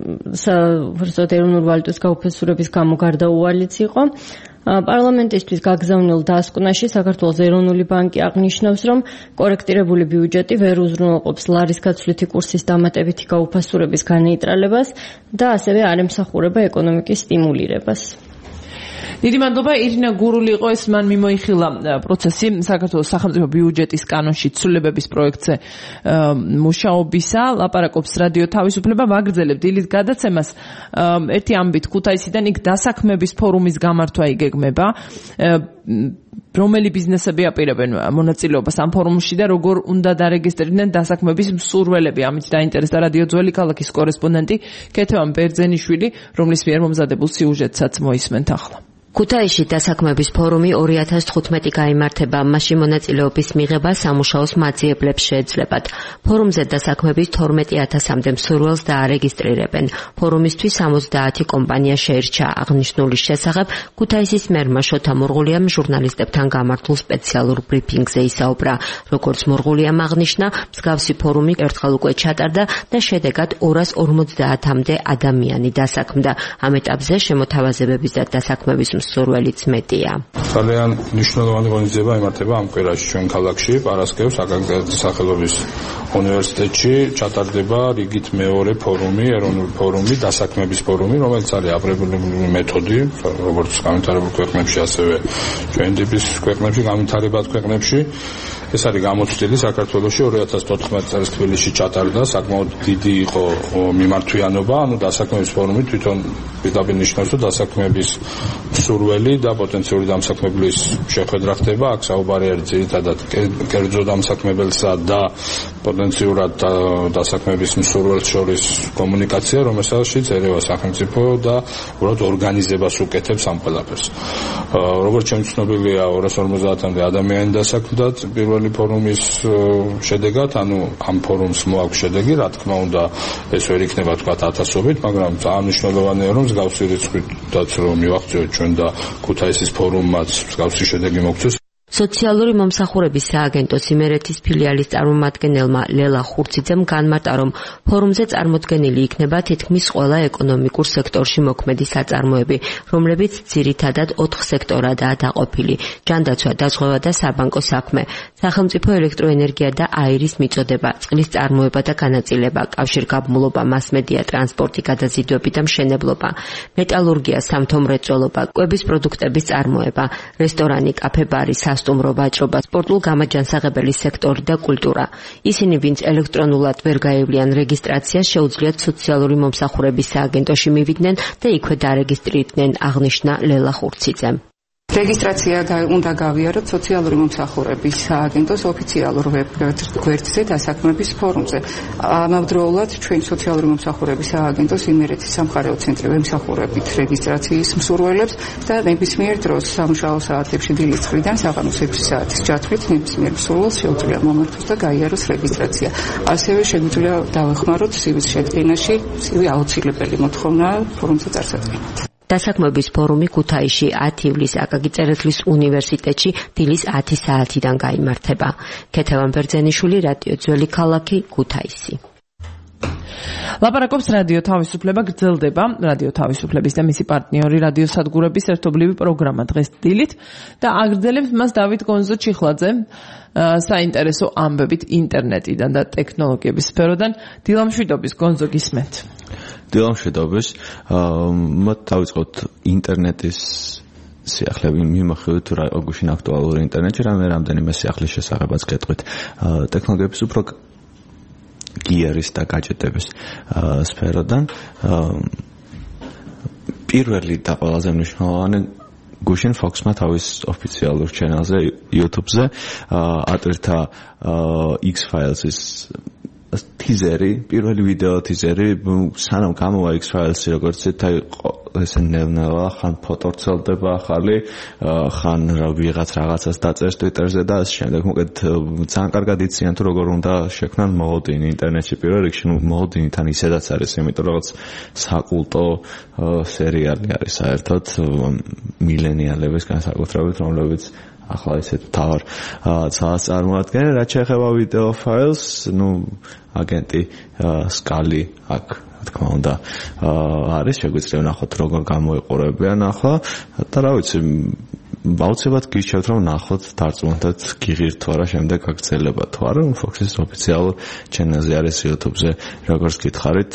ეროვნული ვალუტის გაუფესურების გამო გარდაუვალიც იყო. პარლამენტისთვის გაგზავნილ დასკვნაში საქართველოს ეროვნული ბანკი აღნიშნავს, რომ კორექტირებული ბიუჯეტი ვერ უზრუნველყოფს ლარის გაცვლითი კურსის დამატებითი გაუფასურების განეიტრალებას და ასევე არ ემსახურება ეკონომიკის სტიმულირებას. დიდი მადლობა. ირინა გურული იყო, ეს მან მიმოიხილა პროცესი საქართველოს სახელმწიფო ბიუჯეტის კანონში ცვლილებების პროექტზე მუშაობისა. ლაპარაკობს რადიო თავისუფლება. ვაგრძელებ დილით გადაცემას. ერთი ამბით ქუთაისიდან იქ დასაქმების ფორუმის გამართვა იგეგმება. რომელი ბიზნესები აპირებენ მონაწილეობას ამ ფორუმში და როგორ უნდა დარეგისტრირდნენ დასაქმების მსურველები. ამით დაინტერესდა რადიო ძველი ქალაქის კორესპონდენტი ქეთევან ბერძენიშვილი, რომლის მიერ მომზადებულ სიუჟეტსაც მოისმენთ ახლა. ქუთაისში დასაქმების ფორუმი ორი ათას თხუთმეტი გაიმართება. მასში მონაწილეობის მიღება სამუშაოს მაძიებლებს შეეძლებათ. ფორუმზე დასაქმების თორმეტი ათასამდე მსურველს დაარეგისტრირებენ. ფორუმისთვის სამოცდაათი კომპანია შეირჩა. აღნიშნულის შესახებ ქუთაისის მერმა შოთა მურღულიამ ჟურნალისტებთან გამართულ სპეციალურ ბრიფინგზე ისაუბრა. როგორც მურღულიამ აღნიშნა, მსგავსი ფორუმი ერთხელ უკვე ჩატარდა და შედეგად ორას ორმოცდაათამდე ადამიანი დასაქმდა. ამ ეტაპზე შემოთავაზებების და დასაქმების მსურველიც მეტია. ძალიან მნიშვნელოვანი ღონისძიება იმართება ამ კვირაში ჩვენ ქალაქში, პარასკევს აკაკი სახელობის უნივერსიტეტში ჩატარდება რიგით მეორე ფორუმი, ეროვნული ფორუმი, დასაქმების ფორუმი, რომელიც არის აპრობირებული მეთოდი, როგორც განვითარებულ ქვეყნებში, ასევე ჩვენ ტიპის ქვეყნებში, განვითარებად ქვეყნებში. ეს არის გამოცდილი საქართველოში ორი ათას თოთხმეტი წელს თბილისში ჩატარდა, საკმაოდ დიდი იყო მიმართვიანობა, ანუ დასაქმების ფორუმი თვითონ პირდაპირ ნიშნავს, რომ დასაქმების მსურველი და პოტენციური დამსაქმებლის შეხვედრა ხდება. აქ საუბარი არის ძირითადად კერძო დამსაქმებელსა და პოტენციურად დასაქმების მსურველს შორის კომუნიკაცია, რომელსაც ერევა სახელმწიფო და უბრალოდ ორგანიზებას უკეთებს ამ ყველაფერს. როგორც ჩემს ცნობილია, ორას ორმოცდაათამდე ადამიანი დასაქმდა პირველი ფორუმის შედეგად, ანუ ამ ფორუმს მოაქვს შედეგი, რა თქმა უნდა, ეს ვერ იქნება თქვა ათასობით, მაგრამ ძალიან მნიშვნელოვანია, რომ მსგავსი რიცხვიდაც რომ მივახციოთ ჩვენ და ქუთაისის ფორუმმაც მსგავსი შედეგი მოგცეს. სოციალური მომსახურების სააგენტოს იმერეთის ფილიალის წარმომადგენელმა ლელა ხურციძემ განმარტა, რომ ფორუმზე წარმოდგენილი იქნება თითქმის ყველა ეკონომიკურ სექტორში მოქმედი საწარმოები, რომლებიც ძირითადად ოთხ სექტორადაა დაყოფილი: ჯანდაცვა, დაზღვევა და საბანკო საქმე, სახელმწიფო ელექტროენერგია და აირის მიწოდება, წყლის წარმოება და განაწილება, კავშირგაბმულობა, მასმედია, ტრანსპორტი, გადაზიდვები და მშენებლობა, მეტალურგია, სამთო-მრეწველობა, კვების პროდუქტების წარმოება, რესტორანი, კაფე-ბარი, სტუმრო ვაჭრობა, სპორტულ-გამაჯანსაღებელი სექტორი და კულტურა. ისინი, ვინც ელექტრონულად ვერ გაევლიან რეგისტრაციას, შეუძლიათ სოციალური მომსახურების სააგენტოში მივიდნენ და იქვე დარეგისტრირდნენ, აღნიშნა ლელა ხურციძემ. რეგისტრაცია უნდა გავიაროთ სოციალური მომსახურების სააგენტოს ოფიციალურ ვებ-გვერდზე დასაქმების ფორუმზე. ამავდროულად ჩვენ სოციალური მომსახურების სააგენტოს იმერეთის სამხარეო ცენტრი ვემსახურებით რეგისტრაციის მსურველებს და ნებისმიერ დროს სამუშაო საათებში დილის ცხრიდან საღამოს ექვსი საათის ჯათვლით ნებისმიერ მსურველს შეუძლია მომართოს და გაიაროს რეგისტრაცია. ასევე შეგვიძლია დავეხმაროთ სივის შედგენაში, სივი აუცილებელი მოთხოვნაა ფორუმზე წარსაწყენად. დასაქმების ფორუმი ქუთაისში ათი ივლისს აკაკი წერეთლის უნივერსიტეტში დილის ათი საათიდან გაიმართება. ქეთევან ბერძენიშვილი, რადიო ძველი ქალაქი, ქუთაისი. ლაპარაკობს რადიო თავისუფლება, გრძელდება რადიო თავისუფლების და მისი პარტნიორი რადიო სადგურების ერთობლივი პროგრამა დღეს დილით და აგრძელებს მას დავით გონზო-ჩიხლაძე საინტერესო ამბებით ინტერნეტიდან და ტექნოლოგიების სფეროდან. დილამშვიდობის გონზო, გისმენთ. დილამშვიდობის. მათ დავიწყოთ ინტერნეტის სიახლეები მიმოხილვით თუ რა გუშინ აქტუალური ინტერნეტში რამდენიმე სიახლის შესახებაც გეტყვით. ტექნოლოგიების უფრო გიარის და გაჯეტების სფეროდან პირველი და ყველაზე მნიშვნელოვანი გუშინ Fox-მა თავის ოფიციალურ ჩანელზე YouTube-ზე ატვირთა X-Files-ის ტიზერი, პირველი ვიდეო ტიზერი, სანამ გამოვა X-Files-ი როგორც იცით, ესე ნელ-ნელა ხან ფოტო ვრცელდება ახალი, ხან ვიღაც რაღაცას დაწერს Twitter-ზე და ამ შემდეგ მოკლედ ძალიან კარგად იციან თუ როგორ უნდა შექმნან მოლოდინი ინტერნეტში. პირველ რიგში მოლოდინთან ისედაც არის, იმიტომ რომ რაღაც საკულტო სერიალი არის საერთოდ მილენიალების განსაკუთრებით, რომლებიც ახლა ისეთ თავარ ცალს წარმოადგენენ. რაც შეეხება ვიდეო ფაილს, ну აგენტი სკალი აქ თქმა უნდა არის, შეგვიძლია ნახოთ როგორ გამოიყურებიან ახლა და რა ვიცი, აუცილებლად გირჩევთ რომ ნახოთ დარწმუნდეთ გიღირთ თუ არა შემდეგ გაგრძელება თუ არა. Fox-ის ოფიციალურ ჩანელზე არის YouTube-ზე, როგორც გითხარით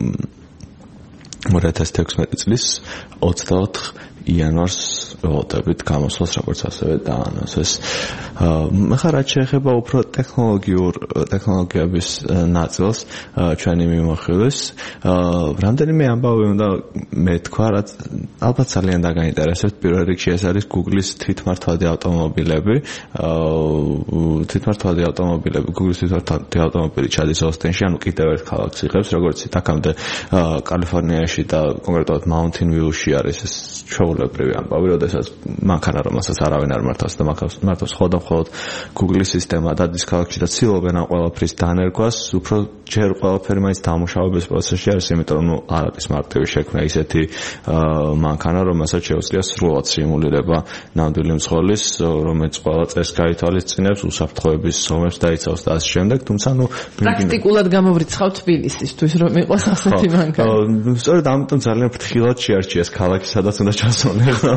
ორი ათას თექვსმეტი წლის ოცდაოთხ იანვარს ველოდებით გამოსვლას, როგორც ასევე დაანონსეს. ახლა რაც შეეხება უფრო ტექნოლოგიურ ტექნოლოგიების ნაწილს ჩვენი მიმოხილვის, რამდენიმე ამბავი უნდა მეთქვა, რაც ალბათ ძალიან დაგაინტერესებთ. პირველ რიგში ეს არის Google-ის თვითმართვადი ავტომობილები. თვითმართვადი ავტომობილები, Google-ის თვითმართვადი ავტომობილი ჩადის ოსტინში, ანუ კიდევ ერთ ქალაქს იღებს, როგორც აქამდე კალიფორნიაში და კონკრეტულად Mountain View-ში არის ეს ჩვეულებრივი ამბავი, როდესაც მანქანა, რომელსაც არავინ არ მართავს და მართავს ხოლმე მხოლოდ Google-ის სისტემა და ის ქალაქში და ცდილობენ ამ ყველაფრის დანერგვას, უფრო ჯერ ყველაფერი მაინც დამუშავების პროცესში არის, იმიტომ რომ არ არის მარტივი შექმნა ისეთი მანქანა, რომელსაც შეუძლია სრულად სიმულირება ნამდვილი მძღოლის, რომელიც ყველა წეს გაითვალისწინებს, უსაფრთხოების ზომებს დაიცავს და ასე შემდეგ. თუმცა ნუ პრაქტიკულად გამოვრიცხავთ თბილისისთვის, რომ იყოს ასეთი მანქანა. სწორედ ამიტომ ძალიან ფრთხილად შეარჩიეს ქალაქი, სადაც უნდა ჩასულიყო.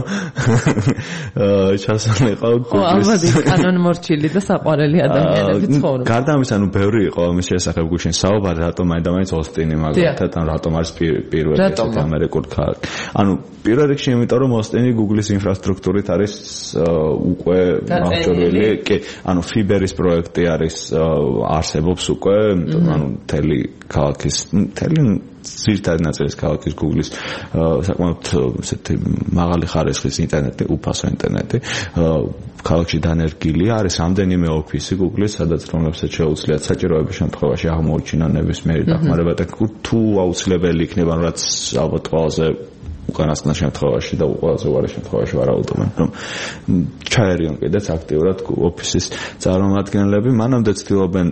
ჩასულიყო Google-ის კანონმორჩილი და საყვარელი ადამიანები ცხოვრობენ. გარდა ამისა, ნუ ბევრი იყო ამის შესახებ გუშინ საუბარი, რატომ აი და მაინც ოსტინი მაგალითად, ან რატომ არის პირველი ესეთი ამერიკული ქალაქი. ანუ პირველ რიგში იმიტომ რომ ოსტინი Google-ის ინფრასტრუქტურით არის უკვე აღჭურვილი. კი, ანუ Fiber-ის პროექტი არის არსებობს უკვე, ანუ მთელი ქალაქის, მთელი ძირითადი ნაწილის ქალაქის Google-ის საკმაოდ ესეთი მაღალი ხარისხის ინტერნეტი, უფასო ინტერნეტი ქალაქში დანერგილია. არის რამდენიმე ოფისი Google-ის, სადაც რომლებსაც შეუძლიათ საჭიროების შემთხვევაში აღმოუჩინონ ნებისმიერი დახმარება და თუ აუცილებელი იქნება, რაც ალბათ ყველაზე უკანასკნელ შემთხვევაში და ყველაზე უარეს შემთხვევაში ვარაუდობენ, რომ ჩაერიონ კიდეც აქტიურად ოფისის წარმომადგენლები. მანამდე ცდილობენ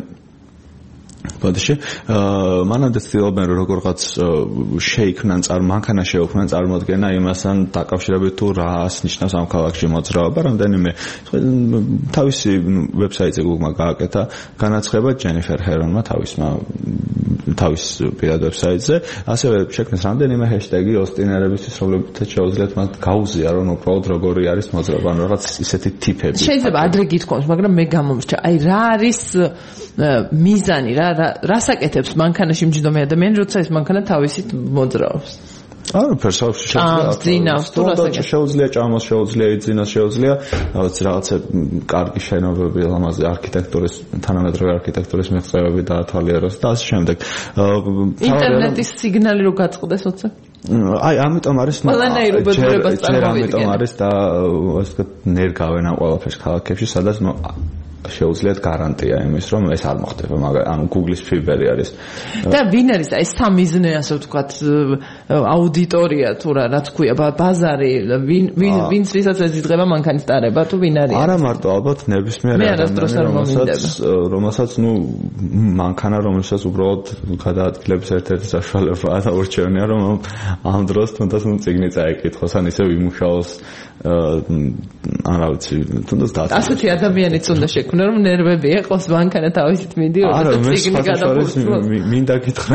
ბოდიში მანამდე ცდილობენ როგორღაც შეიქმნან მანქანა შეუქმნან წარმოადგენა იმასთან დაკავშირებით თუ რას ნიშნავს ამ ქალაქში მოძრაობა. რამდენიმე თავისი ვებსაიტზე Google-მა გააკეთა განაცხადა ჯენიფერ ჰერონმა თავისმა თავის პირად ვებსაიტზე, ასევე შექმნეს რამდენიმე ჰეშტეგი ოსტინერებისთვის, რომლებიც შეუძლიათ მათ გაუზია რომ უბრალოდ როგორი არის მოძრაობა, ანუ რაღაც ისეთი ტიპები. შეიძლება ადრე გითხოვოს, მაგრამ მე გამომრჩა, აი რა არის მიზანი, რა რასაკეთებს მანქანაში მჯდომი ადამიანი, როცა ეს მანქანა თავისით მოძრაობს? ანუ ფერსავში შეუძლია შეუძლია ჭამოს, შეუძლია იძინოს, შეუძლია რაღაცა კარგი შენობები, ლამაზი არქიტექტურის, თანამედროვე არქიტექტურის მიღწევები დაათვალიეროს და ასე შემდეგ. ინტერნეტის სიგნალი რო გაწყდეს ოცე? აი, ამიტომ არის ჯერ ამიტომ არის და ასე ვთქვათ, ნერგავენ ამ ყველაფერს ქალაქებში, სადაც შეუძლიათ გარანტია იმის, რომ ეს არ მოხდება, მაგრამ ანუ Google-ის Fiber-ი არის. და ვინ არის აი სამიზნე, ასე ვთქვათ, აუდიტორია თუ რა, რაც ქვია, ბაზარი, ვინ ვინც ვისაც ეძიდება მანქანის დარება, თუ ვინ არის? არა მარტო, ალბათ ნებისმიერი ადამიანი, რომელსაც რომელსაც ნუ მანქანა, რომელსაც უბრალოდ გადაადგილების ერთ-ერთი საშუალებაა და ურჩევნია, რომ ამ დროს თუნდაც ნუ წიგნი წაიკითხოს, ან ისე ვიმუშაოს, ან რა ვიცი, თუნდაც და ასეთი ადამიანიც უნდა შექმნას უნდა რომ ნერვები ეყოს მანქანა თავისით მიდიოდა არა მე სხვა მინდა გითხრა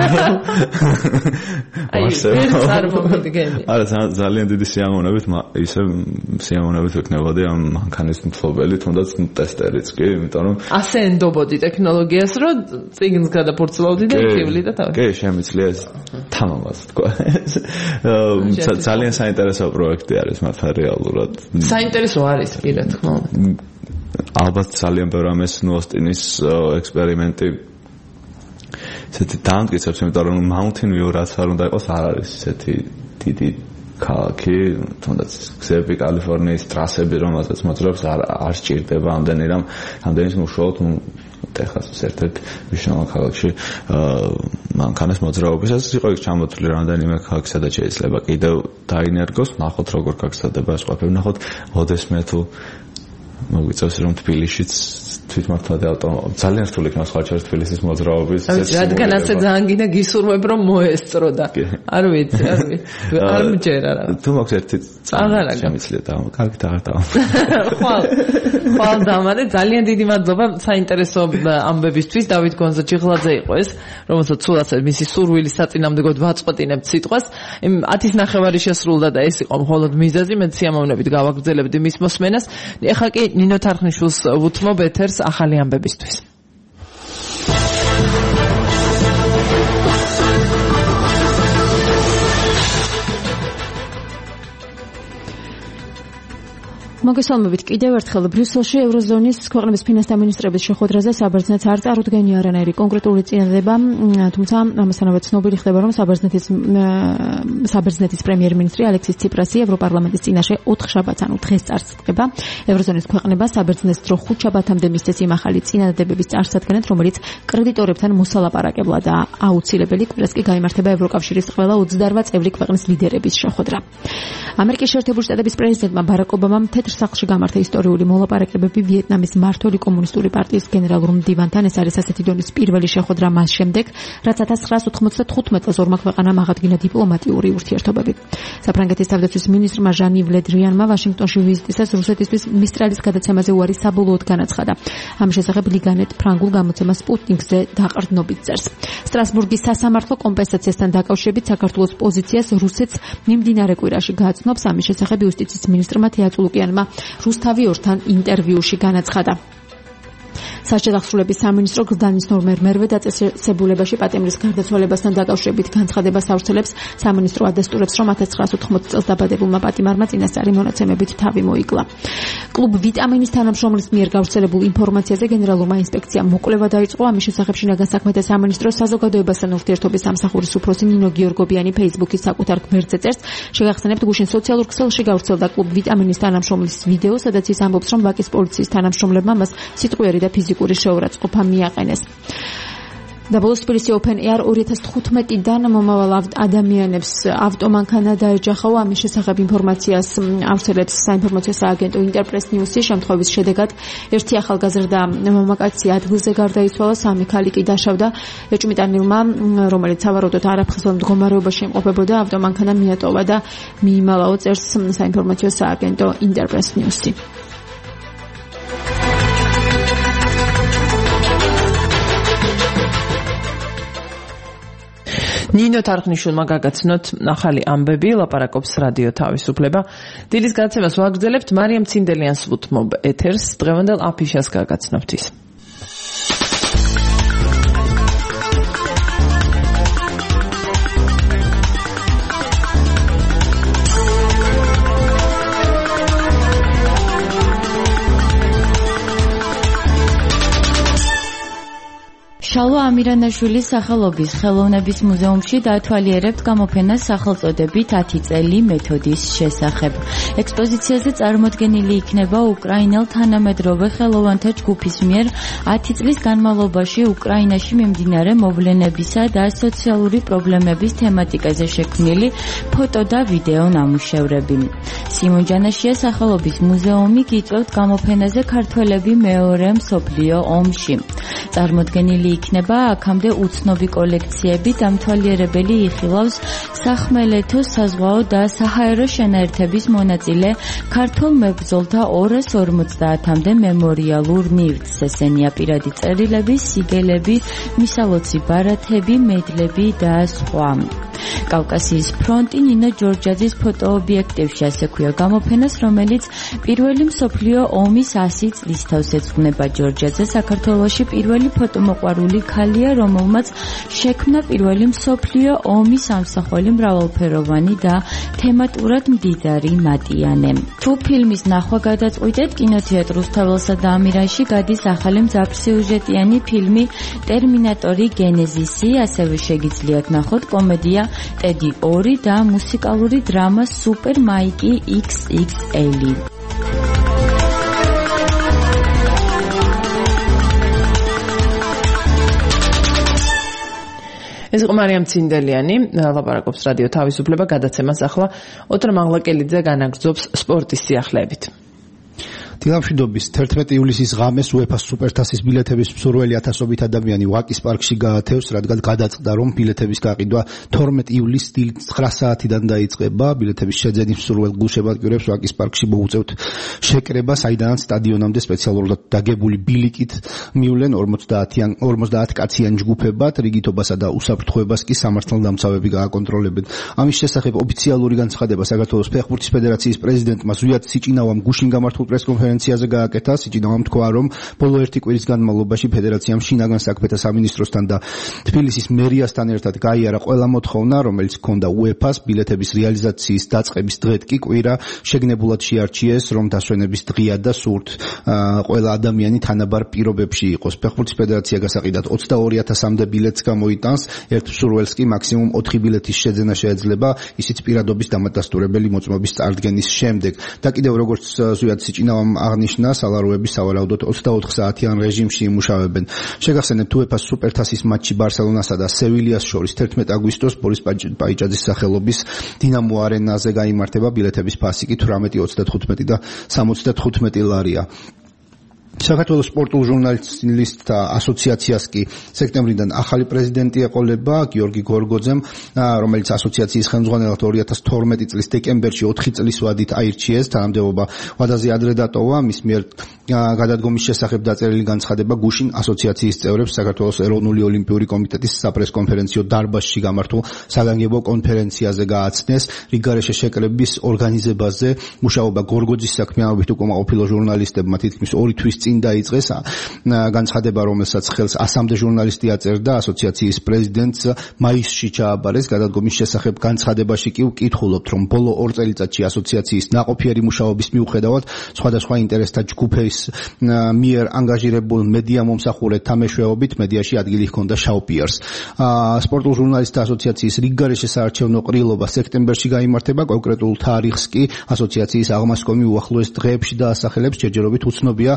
აი ვერ წარმოგიდგენი არა ძალიან დიდი სიამოვნებით ისე სიამოვნებით ვქნებოდი ამ მანქანის მფლობელი თუნდაც ტესტერიც კი იმიტომ რომ ასე ენდობოდი ტექნოლოგიას რომ წიგნს გადაფორცლავდი და იკვლევდი და თავი კი შემიძლია ეს თამამად თქვა ძალიან საინტერესო პროექტი არის მართლა რეალურად საინტერესო არის კი რა თქმა უნდა ალბათ ძალიან ბევრი ამის ნუოსტინის ექსპერიმენტი ესეთი დაამტკიცებს იმიტომ რომ Mountain View რაც არ უნდა იყოს არ არის ესეთი დიდი ქალაქი თუნდაც გზები კალიფორნიის ტრასები რომელსაც მოძრაობს არ არ სჭირდება ამდენი რამ ამდენის უშუალოდ ტეხასის ერთ-ერთ მნიშვნელოვან ქალაქში მანქანას მოძრაობისას იყო იქ ჩამოთვლილი რამდენიმე ქალაქი სადაც შეიძლება კიდევ დაინერგოს ნახოთ როგორ გაგზავნება ეს ყველაფერი ნახოთ ოდესმე თუ მოგვიწევს რომ თბილისშიც თვითმართვადი ავტომობილი ძალიან რთული იქნება სხვა ჩერ თბილისის მოძრაობის რადგან ასე ძალიან გინდა გისურვებ რომ მოესწრო და არ ვიცი არ ვიცი არ მჯერა რა თუ მაქვს ერთი აღარა შემიძლია და კარგი დაღარდა ხვალ ხვალ დამარე ძალიან დიდი მადლობა საინტერესო ამბებისთვის დავით გონზაჩიხლაძე იყო ეს რომელსაც სულ ასე მისი სურვილის საწინააღმდეგოდ ვაწყვეტინებთ სიტყვას ათის ნახევარი შესრულდა და ეს იყო მხოლოდ მიზეზი მე სიამოვნებით გავაგრძელებდი მის მოსმენას ეხლა კი ნინო თარხნიშვილს ვუთმობ ეთერს ახალი ამბებისთვის. მოგესალმებით კიდევ ერთხელ ბრიუსელში ევროზონის ქვეყნების ფინანსთა მინისტრების შეხვედრაზე საბერძნეთს არ წარუდგენია არანაირი კონკრეტული წინადადება, თუმცა ამასთანავე ცნობილი ხდება, რომ საბერძნეთის საბერძნეთის პრემიერ-მინისტრი ალექსის ციპრასი ევროპარლამენტის წინაშე ოთხ შაბათს, ანუ დღეს წარსდგება ევროზონის ქვეყნებას საბერძნეთს დრო ხუთ შაბათამდე მისცეს იმ ახალი წინადადებების წარსადგენად, რომელიც კრედიტორებთან მოსალაპარაკებლადაა აუცილებელი. კვირას კი გაიმართება ევროკავშირის ყველა ოცდაორ წევრი ქვეყნის ლიდერების შეხვედრა. ამერიკის შეერთებული შტატების პრეზიდენტმა ბარაკ ობამამ თეთრ სახლში გამართა ისტორიული მოლაპარაკებები ვიეტნამის მმართველი კომუნისტური პარტიის გენერალურ მდივანთან. ეს არის ასეთი დონის პირველი შეხვედრა მას შემდეგ, რაც ათას ცხრაას ოთხმოცდათხუთმეტ წელს ორმაგ ქვეყანამ აღადგინა დიპლომატიური ურთიერთობები. საფრანგეთის თავდაცვის მინისტრმა ჟანი ვლედრიანმა ვაშინგტონში ვიზიტისას რუსეთისთვის მისტრალის გადაცემაზე უარი საბოლოოდ განაცხადა. ამის შესახებ ლიგანეტ ფრანგულ გამოცემა სპუტნიკზე დაყრდნობით წერს. სტრასბურგის სასამართლო კომპენსაციასთან დაკავშირებით საქართველოს პოზიციას რუსეთს მიმდინარე კვირაში გააცნობს. ამის შესახებ იუსტიციის მინისტრმა თეატ ლუკიანმა რუსთავი ორთან ინტერვიუში განაცხადა. საჯადახსრულების სამინისტრო გზდანის ნორმერ მერვე დაწესებულებაში პატიმრის გარდაცვალებასთან დაკავშირებით განცხადებას ავრცელებს. სამინისტრო ადასტურებს, რომ ათას ცხრაას ოთხმოცდაათ წელს დაბადებულმა პატიმარმა წინასწარი მონაცემებით თავი მოიკლა. კლუბ ვიტამინის თანამშრომლის მიერ გავრცელებულ ინფორმაციაზე გენერალურმა ინსპექციამ მოკვლევა დაიწყო. ამის შესახებ შინაგან საქმეთა სამინისტროს საზოგადოებასთან ურთიერთობის სამსახურის უფროსი ნინო გიორგობიანი ფეისბუქის საკუთარ გვერდზე წერს. შეგახსენებთ, გუშინ სოციალურ ქსელში გავრცელდა კლუბ ვიტამინის თანამშრომლის ვიდეო, სადაც ის ამბობს, რომ ვაკის პოლიციის თანამშრომლებმა მას სიტყვიერი და ფიზიკური შეურაცხყოფა მიაყენეს. და ბოლოს თბილისი Open Air ორი ათას თხუთმეტიდან მომავალ ადამიანებს ავტომანქანა დაეჯახა. ამის შესახებ ინფორმაციას ავრცელებს საინფორმაციო სააგენტო ინტერპრეს ნიუსი. შემთხვევის შედეგად ერთი ახალგაზრდა მამაკაცი ადგილზე გარდაიცვალა, სამი ქალი კი დაშავდა. ეჭვმიტანილმა, რომელიც სავარაუდოდ არაფრთხილ მდგომარეობაში იმყოფებოდა, ავტომანქანა მიატოვა და მიიმალაო, წერს საინფორმაციო სააგენტო ინტერპრეს ნიუსი. ნინო თარხნიშვილმა გაგაცნოთ ახალი ამბები, ლაპარაკობს რადიო თავისუფლება. დილის გადაცემას ვაგრძელებთ, მარიამ ცინდელიანს ვუთმობ ეთერს, დღევანდელ აფიშას გაგაცნობთ ის. შალვა ამირანაშვილის სახელობის ხელოვნების მუზეუმში დაათვალიერებთ გამოფენას სახელწოდებით ათი წელი მეთოდის შესახებ. ექსპოზიციაზე წარმოდგენილი იქნება უკრაინელ თანამედროვე ხელოვანთა ჯგუფის მიერ ათი წლის განმავლობაში უკრაინაში მიმდინარე მოვლენებისა და სოციალური პრობლემების თემატიკაზე შექმნილი ფოტო და ვიდეო ნამუშევრები. სიმონ ჯანაშიას სახელობის მუზეუმი გიწევთ გამოფენაზე ქართველები მეორე მსოფლიო ომში. წარმოდგენილი იქნება აქამდე უცნობი კოლექციები დამთვალიერებელი იხილავს სახმელეთო, საზღვაო და საჰაერო შენაერთების მონაწილე ქართულ მებრძოლთა ორას ორმოცდაათამდე მემორიალურ ნივთს. ესენია პირადი წერილები, სიგელები, მისალოცი ბარათები, მედლები და სხვა. კავკასიის ფრონტი ნინო ჯორჯაძის ფოტოობიექტივში ასე ქვია გამოფენას, რომელიც პირველი მსოფლიო ომის ასი წლის თავს ეძღვნება. ჯორჯაძე საქართველოში პირველი ფოტომოყვარული ქალია, რომელმაც შექმნა პირველი მსოფლიო ომის ამსახველი მრავალფეროვანი და თემატურად მდიდარი მატიანე. თუ ფილმის ნახვა გადაწყვიტეთ, კინოთეატრ რუსთაველსა და ამირანში გადის ახალი მძაფრსიუჟეტიანი ფილმი ტერმინატორი გენეზისი, ასევე შეგიძლიათ ნახოთ კომედია ტედი ორი და მუსიკალური დრამა სუპერ მაიკი ეიქს ეიქს ელი. ეს იყო მარიამ ცინდელიანი, ლაპარაკობს რადიო თავისუფლება, გადაცემას ახლა ოთარ მაღლაკელიძე განაგრძობს სპორტის სიახლეებით. დილამშვიდობის თერთმეტი ივლისის ღამეს უეფა სუპერთასის ბილეთების მსურველი ათასობით ადამიანი ვაკის პარკში გაათევს, რადგან გადაწყდა, რომ ბილეთების გაყიდვა თორმეტი ივლისს დილით ცხრა საათიდან დაიწყება. ბილეთების შეძენის მსურველ გულშემატკივრებს ვაკის პარკში მოუწევთ შეკრება, საიდანაც სტადიონამდე სპეციალურად დაგებული ბილიკით მივლენ ორმოცდაათ კაციან ჯგუფებად, რიგითობასა და უსაფრთხოებას კი სამართალდამცავები გააკონტროლებენ. ამის შესახებ ოფიციალური განცხადება საქართველოს ფეხბურთის ფედერაციის პრეზიდენტმა ზვიად სიჭინავამ გუშინ გამართულ პრესკონფერენციაზე გააკეთა. სიჭინავამ თქვა, რომ ბოლო ერთი კვირის განმავლობაში ფედერაციამ შინაგან საქმეთა სამინისტროსთან და თბილისის მერიასთან ერთად გაიარა ყველა მოთხოვნა, რომელიც ჰქონდა უეფას. ბილეთების რეალიზაციის დაწყების დღედ კი კვირა შეგნებულად შეარჩიეს, რომ დასვენების დღეა და სურთ ყველა ადამიანი თანაბარ პირობებში იყოს. ფეხბურთის ფედერაცია გასაყიდად ოცდაორი ათასამდე ბილეთს გამოიტანს, ერთ მსურველს კი მაქსიმუმ ოთხი ბილეთის შეძენა შეეძლება, ისიც პირადობის დამადასტურებელი მოწმობის წარდგენის შემდეგ. და კიდევ როგორც ზვიად სიჭინავამ აღნიშნა, სალაროები სავარაუდოდ ოცდაოთხ საათიან რეჟიმში იმუშავებენ. შეგახსენებთ, უეფას სუპერთასის მატჩი ბარსელონასა და სევილიას შორის თერთმეტი აგვისტოს ბორის პაიჭაძის სახელობის დინამო არენაზე გაიმართება. ბილეთების ფასი კი თვრამეტი, ოცდათხუთმეტი და სამოცდათხუთმეტი ლარია. საქართველოს სპორტულ ჟურნალისტთა ასოციაციას კი სექტემბრიდან ახალი პრეზიდენტი ეყოლება, გიორგი გორგოძემ, რომელიც ასოციაციის ხელმძღვანელად ორი ათას თორმეტი წლის დეკემბერში ოთხი წლის ვადით აირჩიეს. თანამდებობა ვადაზე ადრე დატოვა. მის მიერ გადადგომის შესახებ დაწერილი განცხადება გუშინ ასოციაციის წევრებს საქართველოს ეროვნული ოლიმპიური კომიტეტის საპრესკონფერენციო დარბაზში გამართულ საგანგებო კონფერენციაზე გააცნეს. რიგგარეშე შეკრების ორგანიზებაზე მუშაობა გორგოძის საქმიანობით უკმაყოფილო ჟურნალისტებმა თითქმის ორი თვის წინ დაიწყეს. განცხადება, რომელსაც ხელს ასამდე ჟურნალისტი აწერდა, ასოციაციის პრეზიდენტს მაისში ჩააბარეს. გადადგომის შესახებ განცხადებაში კი ვკითხულობთ, რომ ბოლო ორ წელიწადში ასოციაციის ნაყოფიერი მუშაობის მიუხედავად სხვადასხვა ინტერესთა ჯგუფების მიერ ანგაჟირებულ მედია მომსახურეთა მეშვეობით მედიაში ადგილი ჰქონდა შავპიარს. სპორტულ ჟურნალისტთა ასოციაციის რიგგარეშე საარჩევნო ყრილობა სექტემბერში გაიმართება, კონკრეტულ თარიღს კი ასოციაციის აღმასკომი უახლოეს დღეებში დაასახელებს. ჯერჯერობით უცნობია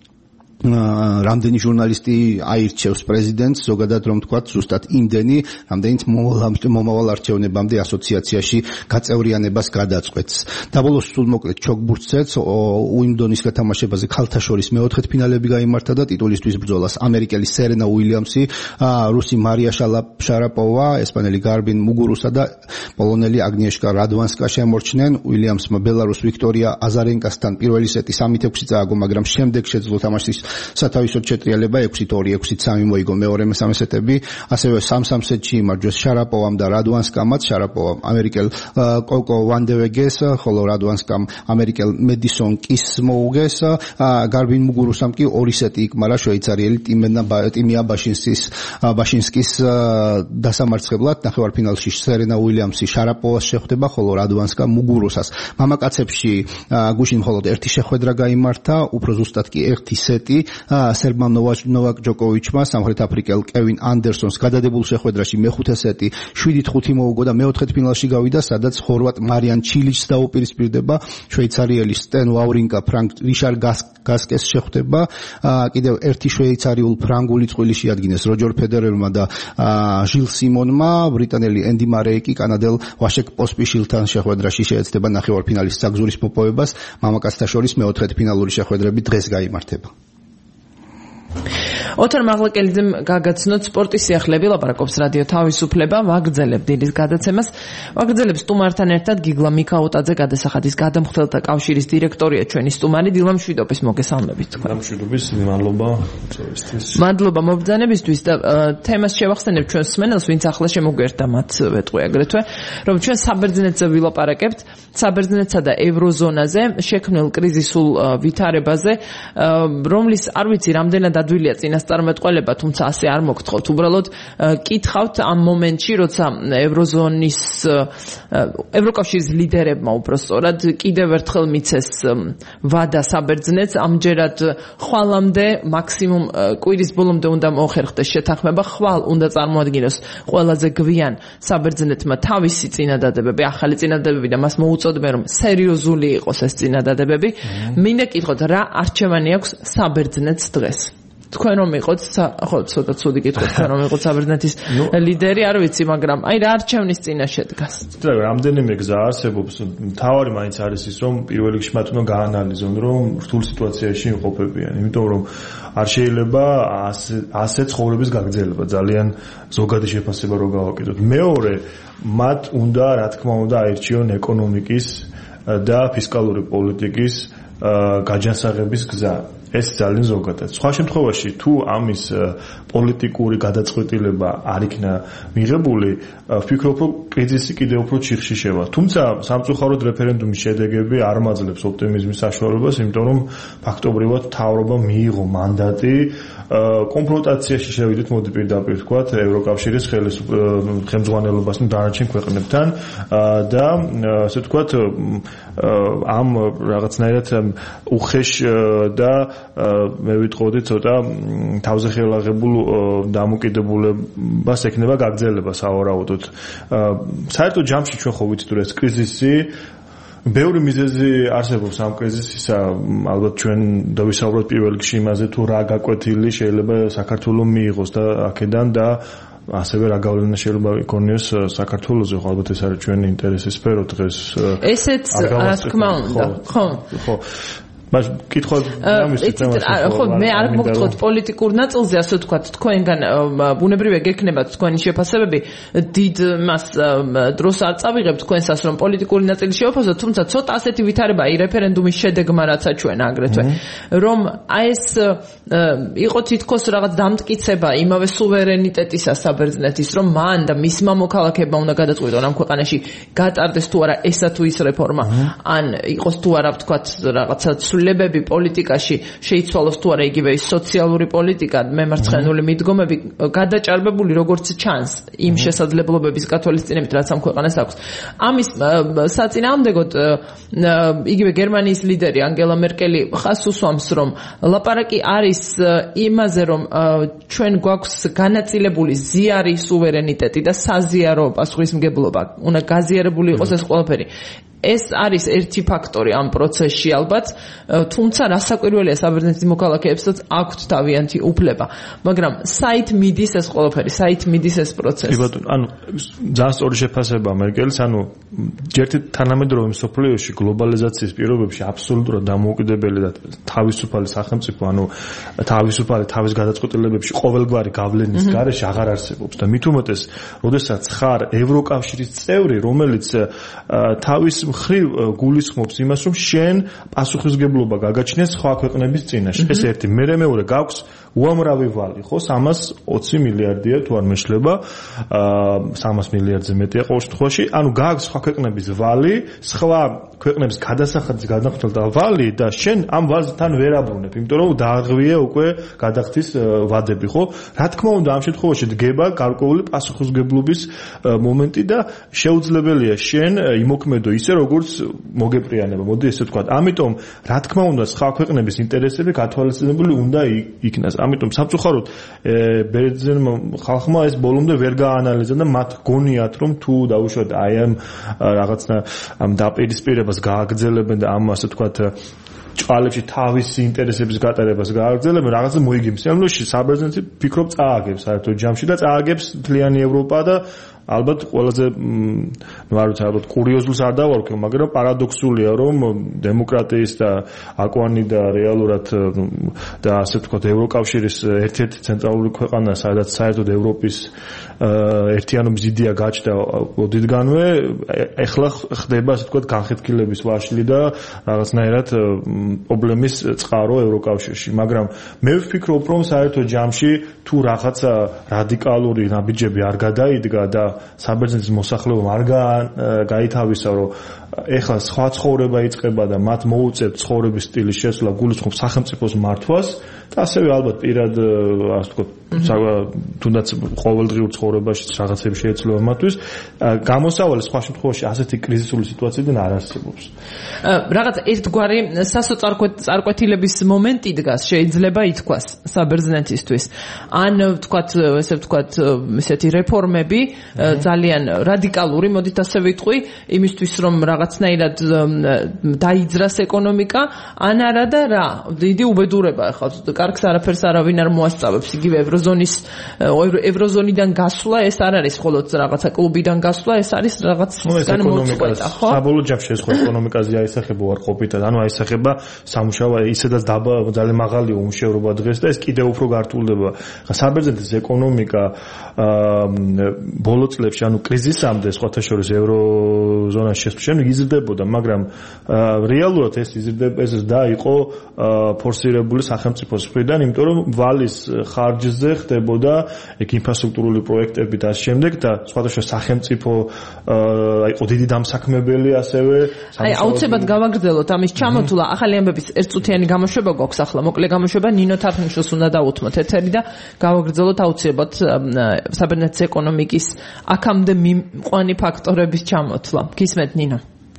რამდენი ჟურნალისტი აირჩევს პრეზიდენტს, ზოგადად რომ თქვათ ზუსტად იმდენი, რამდენიც მომავალ არჩევნებამდე ასოციაციაში გაწევრიანებას გადაწყვეტს. დაბოლოს სულმოკლედ ჩოგბურთცეთს უიმბლდონის გათამაშებაზე ქალთა შორის მეოთხედ ფინალები გაიმართა და ტიტულისთვის ბრძოლას ამერიკელი სერენა უილიამსი, რუსი მარია შარაპოვა, ესპანელი გარბინ მუგურუსა და პოლონელი აგნიეშკა რადვანსკა შემორჩნენ. უილიამსმა ბელარუს ვიქტორია აზარენკასთან პირველი სეტი სამით ექვსი წააგო, მაგრამ შემდეგ შეძლო თამაშის სათავისოდ შეტრიალება ექვსით ორი, ექვსით სამი მოიგო მეორე მესამე სეტები. ასევე სამ-სამ სეტში იმარჯვეს შარაპოვამ და რადვანსკამაც. შარაპოვამ ამერიკელ კოკო ვანდევეგეს, ხოლო რადვანსკამ ამერიკელ მედისონ კის მოუგეს. გარბინ მუგურუსამ კი ორი სეტი იკმარა შვეიცარიელი ტიმია ბაშინსკის ბაშინსკის დასამარცხებლად. ნახევარფინალში სერენა უილიამსი შარაპოვას შეხვდება, ხოლო რადვანსკა მუგურუსას. მამაკაცებში გუშინ მხოლოდ ერთი შეხვედრა გაიმართა, უფრო ზუსტად კი ერთი სეტი. სერბმა ნოვაკ ჯოკოვიჩმა სამხრეთ აფრიკელ კევინ ანდერსონს გადადებულ შეხვედრაში მეხუთე სეტი შვიდით ხუთი მოუგო და მეოთხედფინალში გავიდა, სადაც ხორვატ მარიან ჩილიჩს დაუპირისპირდება. შვეიცარიელი სტენ ვავრინკა ფრანკ რიშარ გასკეს შეხვდება. კიდევ ერთი შვეიცარიულ ფრანგული წყვილი შეადგინეს როჯერ ფედერერმა და ჟილ სიმონმა. ბრიტანელი ენდი მარეი კი კანადელ ვაშეკ პოსპიშილთან შეხვედრაში შეეცდება ნახევარფინალის საგზურის მოპოვებას. მამაკაცთა შორის მეოთხედფინალური შეხვედრები დღეს გაიმართება. ოთარ მაღლაკელიძემ გაგაცნოთ სპორტის სიახლეები, ლაპარაკობს რადიო თავისუფლება, ვაგრძელებ დილის გადაცემას. ვაგრძელებს სტუმართან ერთად გიგლა მიქაუტაძე, გადასახადის გადამხდელთა კავშირის დირექტორია ჩვენი სტუმარი. დილა მშვიდობის, მოგესალმებით. დილა მშვიდობის, მადლობა წვევისთვის. მადლობა მობრძანებისთვის და თემას შევახსენებ ჩვენს მსმენელს, ვინც ახლა შემოგვერთა მათ ვეტყვი აგრეთვე, რომ ჩვენ საბერძნეთზე ვილაპარაკებთ, საბერძნეთსა და ევროზონაზე, შექმნილ კრიზისულ ვითარებაზე, რომლის არ ვიცი რამდენად ადვილია წინასწარმეტყველება, თუმცა ასე არ მოგთხოვთ. უბრალოდ კითხავთ ამ მომენტში, როცა ევროზონის ევროკავშირის ლიდერებმა უბრალოდ კიდევ ერთხელ მიცეს ვადა საბერძნეთს, ამჯერად ხვალამდე მაქსიმუმ კვირის ბოლომდე უნდა მოხერხდეს შეთანხმება, ხვალ უნდა წარმოადგინოს ყველაზე გვიან საბერძნეთმა თავისი წინადადებები, ახალი წინადადებები და მას მოუწოდებენ რომ სერიოზული იყოს ეს წინადადებები. მინდა კითხოთ, რა არჩევანი აქვს საბერძნეთს დღეს? თქვენ რომ იყოთ, ხო, ცოტა ცუდი კითხვა, თქვენ რომ იყოთ საბერძნეთის ლიდერი, არ ვიცი, მაგრამ აი რა არჩევნის წინაშე დგას? და რამდენიმე გზა არსებობს. მთავარი მაინც არის ის, რომ პირველ რიგში მათ უნდა გაანალიზონ, რომ რთულ სიტუაციაში იმყოფებიან, იმიტომ რომ არ შეიძლება ასე ცხოვრების გაგრძელება, ძალიან ზოგადი შეფასება რო გავაკეთოთ. მეორე, მათ უნდა, რა თქმა უნდა, აირჩიონ ეკონომიკის და ფისკალური პოლიტიკის გაჯანსაღების გზა. ეს ძალიან ზოგადად. სხვა შემთხვევაში თუ ამის პოლიტიკური გადაწყვეტილება არ იქნა მიღებული, ვფიქრობ, რომ კრიზისი კიდევ უფრო ჩიხში შევა. თუმცა სამწუხაროდ რეფერენდუმის შედეგები არ მაძლევს ოპტიმიზმის საშუალებას, იმიტომ რომ ფაქტობრივად მთავრობამ მიიღო მანდატი კონფრონტაციაში შევიდეთ, მოდი პირდაპირ ვთქვათ, ევროკავშირის ხელმძღვანელობასთან დანარჩენ ქვეყნებთან და ასე ვთქვათ, ამ რაღაცნაირად უხეშ და მე ვიტყოდი ცოტა თავზე ხელაღებულ დამოკიდებულებას ექნება გაგრძელება სავარაუდოდ. საერთოდ ჯამში ჩვენ ხო ვიცით, რომ ეს კრიზისი ბევრი მიზეზი არსებობს ამ კრიზისისა, ალბათ ჩვენ დავისაუბროთ პირველ რიგში იმაზე, თუ რა გაკვეთილი შეიძლება საქართველოს მიიღოს და აქედან და ასევე რა გავლენა შეიძლება იქონიოს საქართველოზე, ხო ალბათ ეს არის ჩვენი ინტერესის სფერო დღეს. ესეც რა თქმა უნდა, ხო. ხო. მას კითხვა ამის თემას ხო მე არ მოგთხოვთ პოლიტიკურ ნაწილზე, ასე ვთქვათ, თქვენგან ბუნებრივია გექნებათ თქვენი შეფასებები, დიდ მას დროს არ წავიღებთ თქვენსას რომ პოლიტიკური ნაწილი შევაფასოთ, თუმცა ცოტა ასეთი ვითარება აი რეფერენდუმის შედეგმა რაც აჩვენა აგრეთვე, რომ აი ეს იყო თითქოს რაღაც დამტკიცება იმავე სუვერენიტეტისა საბერძნეთის, რომ მან და მისმა მოქალაქეებმა უნდა გადაწყვიტონ ამ ქვეყანაში გატარდეს თუ არა ესა თუ ის რეფორმა, ან იყოს თუ არა ვთქვათ რაღაცა ლებები პოლიტიკაში შეიცვალოს თუ არა იგივე სოციალური პოლიტიკა, მემარცხენული მიდგომები გადაჭარბებული როგორც ჩანს იმ შესაძლებლობების გათვალისწინებით, რაც ამ ქვეყანას აქვს. ამის საწინააღმდეგოდ იგივე გერმანიის ლიდერი ანგელა მერკელი ხას უსვამს, რომ ლაპარაკი არის იმაზე, რომ ჩვენ გვაქვს განაწილებული ზიარი სუვერენიტეტი და საზიარო პასუხისმგებლობა, უნდა გაზიარებული იყოს ეს ყველაფერი. ეს არის ერთი ფაქტორი ამ პროცესში ალბათ, თუმცა რასაკვირველია საბერძნეთის მოქალაქეებსაც აქვთ თავიანთი უფლება, მაგრამ საით მიდის ეს ყველაფერი, საით მიდის ეს პროცესი? ბატონო, ანუ ძალიან სწორი შეფასება მერკელის, ანუ ერთი თანამედროვე მსოფლიოში გლობალიზაციის პირობებში აბსოლუტურად დამოუკიდებელი და თავისუფალი სახელმწიფო, ანუ თავისუფალი თავის გადაწყვეტილებებში ყოველგვარი გავლენის გარეშე აღარ არსებობს და მით უმეტეს, როდესაც ხარ ევროკავშირის წევრი, რომელიც თავის მხრივ გულისხმობს იმას, რომ შენ პასუხისმგებლობა გაგაჩნიეს სხვა ქვეყნების წინაშე. ეს ერთი. მერე მეორე გაქვს უამრავი ვალი, ხო, სამას ოცი მილიარდია თუ არ მეშლება, სამას მილიარდზე მეტია ყოველ შემთხვევაში. ანუ გაქვს სხვა ქვეყნების ვალი, სხვა ქვეყნების გადასახადის გადახდელთა ვალი და შენ ამ ვალს თან ვერ აბრუნებ, იმიტომ რომ დააღვია უკვე გადახდის ვადები, ხო? რა თქმა უნდა, ამ შემთხვევაში დგება გარკვეული პასუხისმგებლობის მომენტი და შეუძლებელია შენ იმოქმედო ისე როგორც მოგეპრიანება, მოდი ესე ვთქვათ. ამიტომ რა თქმა უნდა, სხვა ქვეყნების ინტერესები გათვალისწინებული უნდა იქნას. ამიტომ სამწუხაროდ ბერძენ ხალხმა ეს ბოლომდე ვერ გაანალიზა და მათ გონიათ, რომ თუ დაუშვათ აი ამ რაღაცნა ამ დაპირისპირებას გააგრძელებენ და ამ ასე ვთქვათ ჭალებში თავისი ინტერესების გატარებას გააგრძელებენ, რაღაცა მოიგებს. ამბლოში საბერძნეთი ფიქრობ წააგებს საერთოდ ჯამში და წააგებს მთლიანი ევროპა და ალბათ ყველაზე ნუ არ ვიცი ალბათ კურიოზულს არ დავარქვა, მაგრამ პარადოქსულია რომ დემოკრატიის და აკვანი და რეალურად და ასე ვთქვათ ევროკავშირის ერთ-ერთი ცენტრალური ქვეყანა, სადაც საერთოდ ევროპის ერთიანობის იდეა გაჩნდა ოდითგანვე, ეხლა ხდება ასე ვთქვათ განხეთქილების ვაშლი და რაღაცნაირად პრობლემის წყარო ევროკავშირში, მაგრამ მე ვფიქრობ რომ საერთოდ ჯამში თუ რაღაცა რადიკალური ნაბიჯები არ გადაიდგა და საბერძნეთის მოსახლეობამ არ გაითავისა, რომ ეხლა სხვა ცხოვრება იწყება და მათ მოუწევთ ცხოვრების სტილის შესვლა, გულისხმობ სახელმწიფოს მართვას და ასევე ალბათ პირად ასე ვთქვათ, თუნდაც ყოველდღიურ ცხოვრებაში რაღაცები შეეძლება მათთვის, გამოსავალი სხვა შემთხვევაში ასეთი კრიზისული სიტუაციიდან არ არსებობს. რაღაც ერთგვარი სასოწარკვეთილების მომენტი დგას, შეიძლება ითქვას საბერძნეთისთვის. ან ვთქვათ, ესე ვთქვათ, ესეთი რეფორმები ძალიან რადიკალური, მოდით ასე ვიტყვი, იმისთვის რომ რაღაცნაირად დაიძრას ეკონომიკა, ან არა და რა, დიდი უბედურება ახლა კარგს არაფერს არავინ არ მოასწავებს, იგივე ევროზონის ევროზონიდან გასვლა ეს არ არის მხოლოდ რაღაცა კლუბიდან გასვლა, ეს არის რაღაც განმოწყვეტა, ხო? საბოლოო ჯამში ეს ხო ეკონომიკაზე აისახება უარყოფითად, ანუ აისახება სამუშაო ისედაც დაბა ძალიან მაღალი უმუშევრობა დღეს და ეს კიდევ უფრო გართულდება. საბერძნეთის ეკონომიკა ბოლო წლებში, ანუ კრიზისამდე სხვათა შორის ევროზონაში შესვლა იზრდებოდა, მაგრამ რეალურად ეს იზრდება, ეს და იყო ფორსირებული სახელმწიფოს მხრიდან, იმიტომ რომ ვალის ხარჯზე ხდებოდა ეგ ინფრასტრუქტურული პროექტები და ამ შემდეგ და სხვადასხვა სახელმწიფო იყო დიდი დამსაქმებელი ასევე. აი, აუცილებლად გავაგრძელოთ ამის ჩამოთვლა. ახალი ამბების ერთწუთიანი გამოშვება გვაქვს ახლა, მოკლე გამოშვება ნინო თარხნიშვილს უნდა დაუთმოთ ეთერი და გავაგრძელოთ აუცილებლად საბერძნეთის ეკონომიკის აქამდე მიყვანი ფაქტორების ჩამოთვლა. გისმენთ ნინო?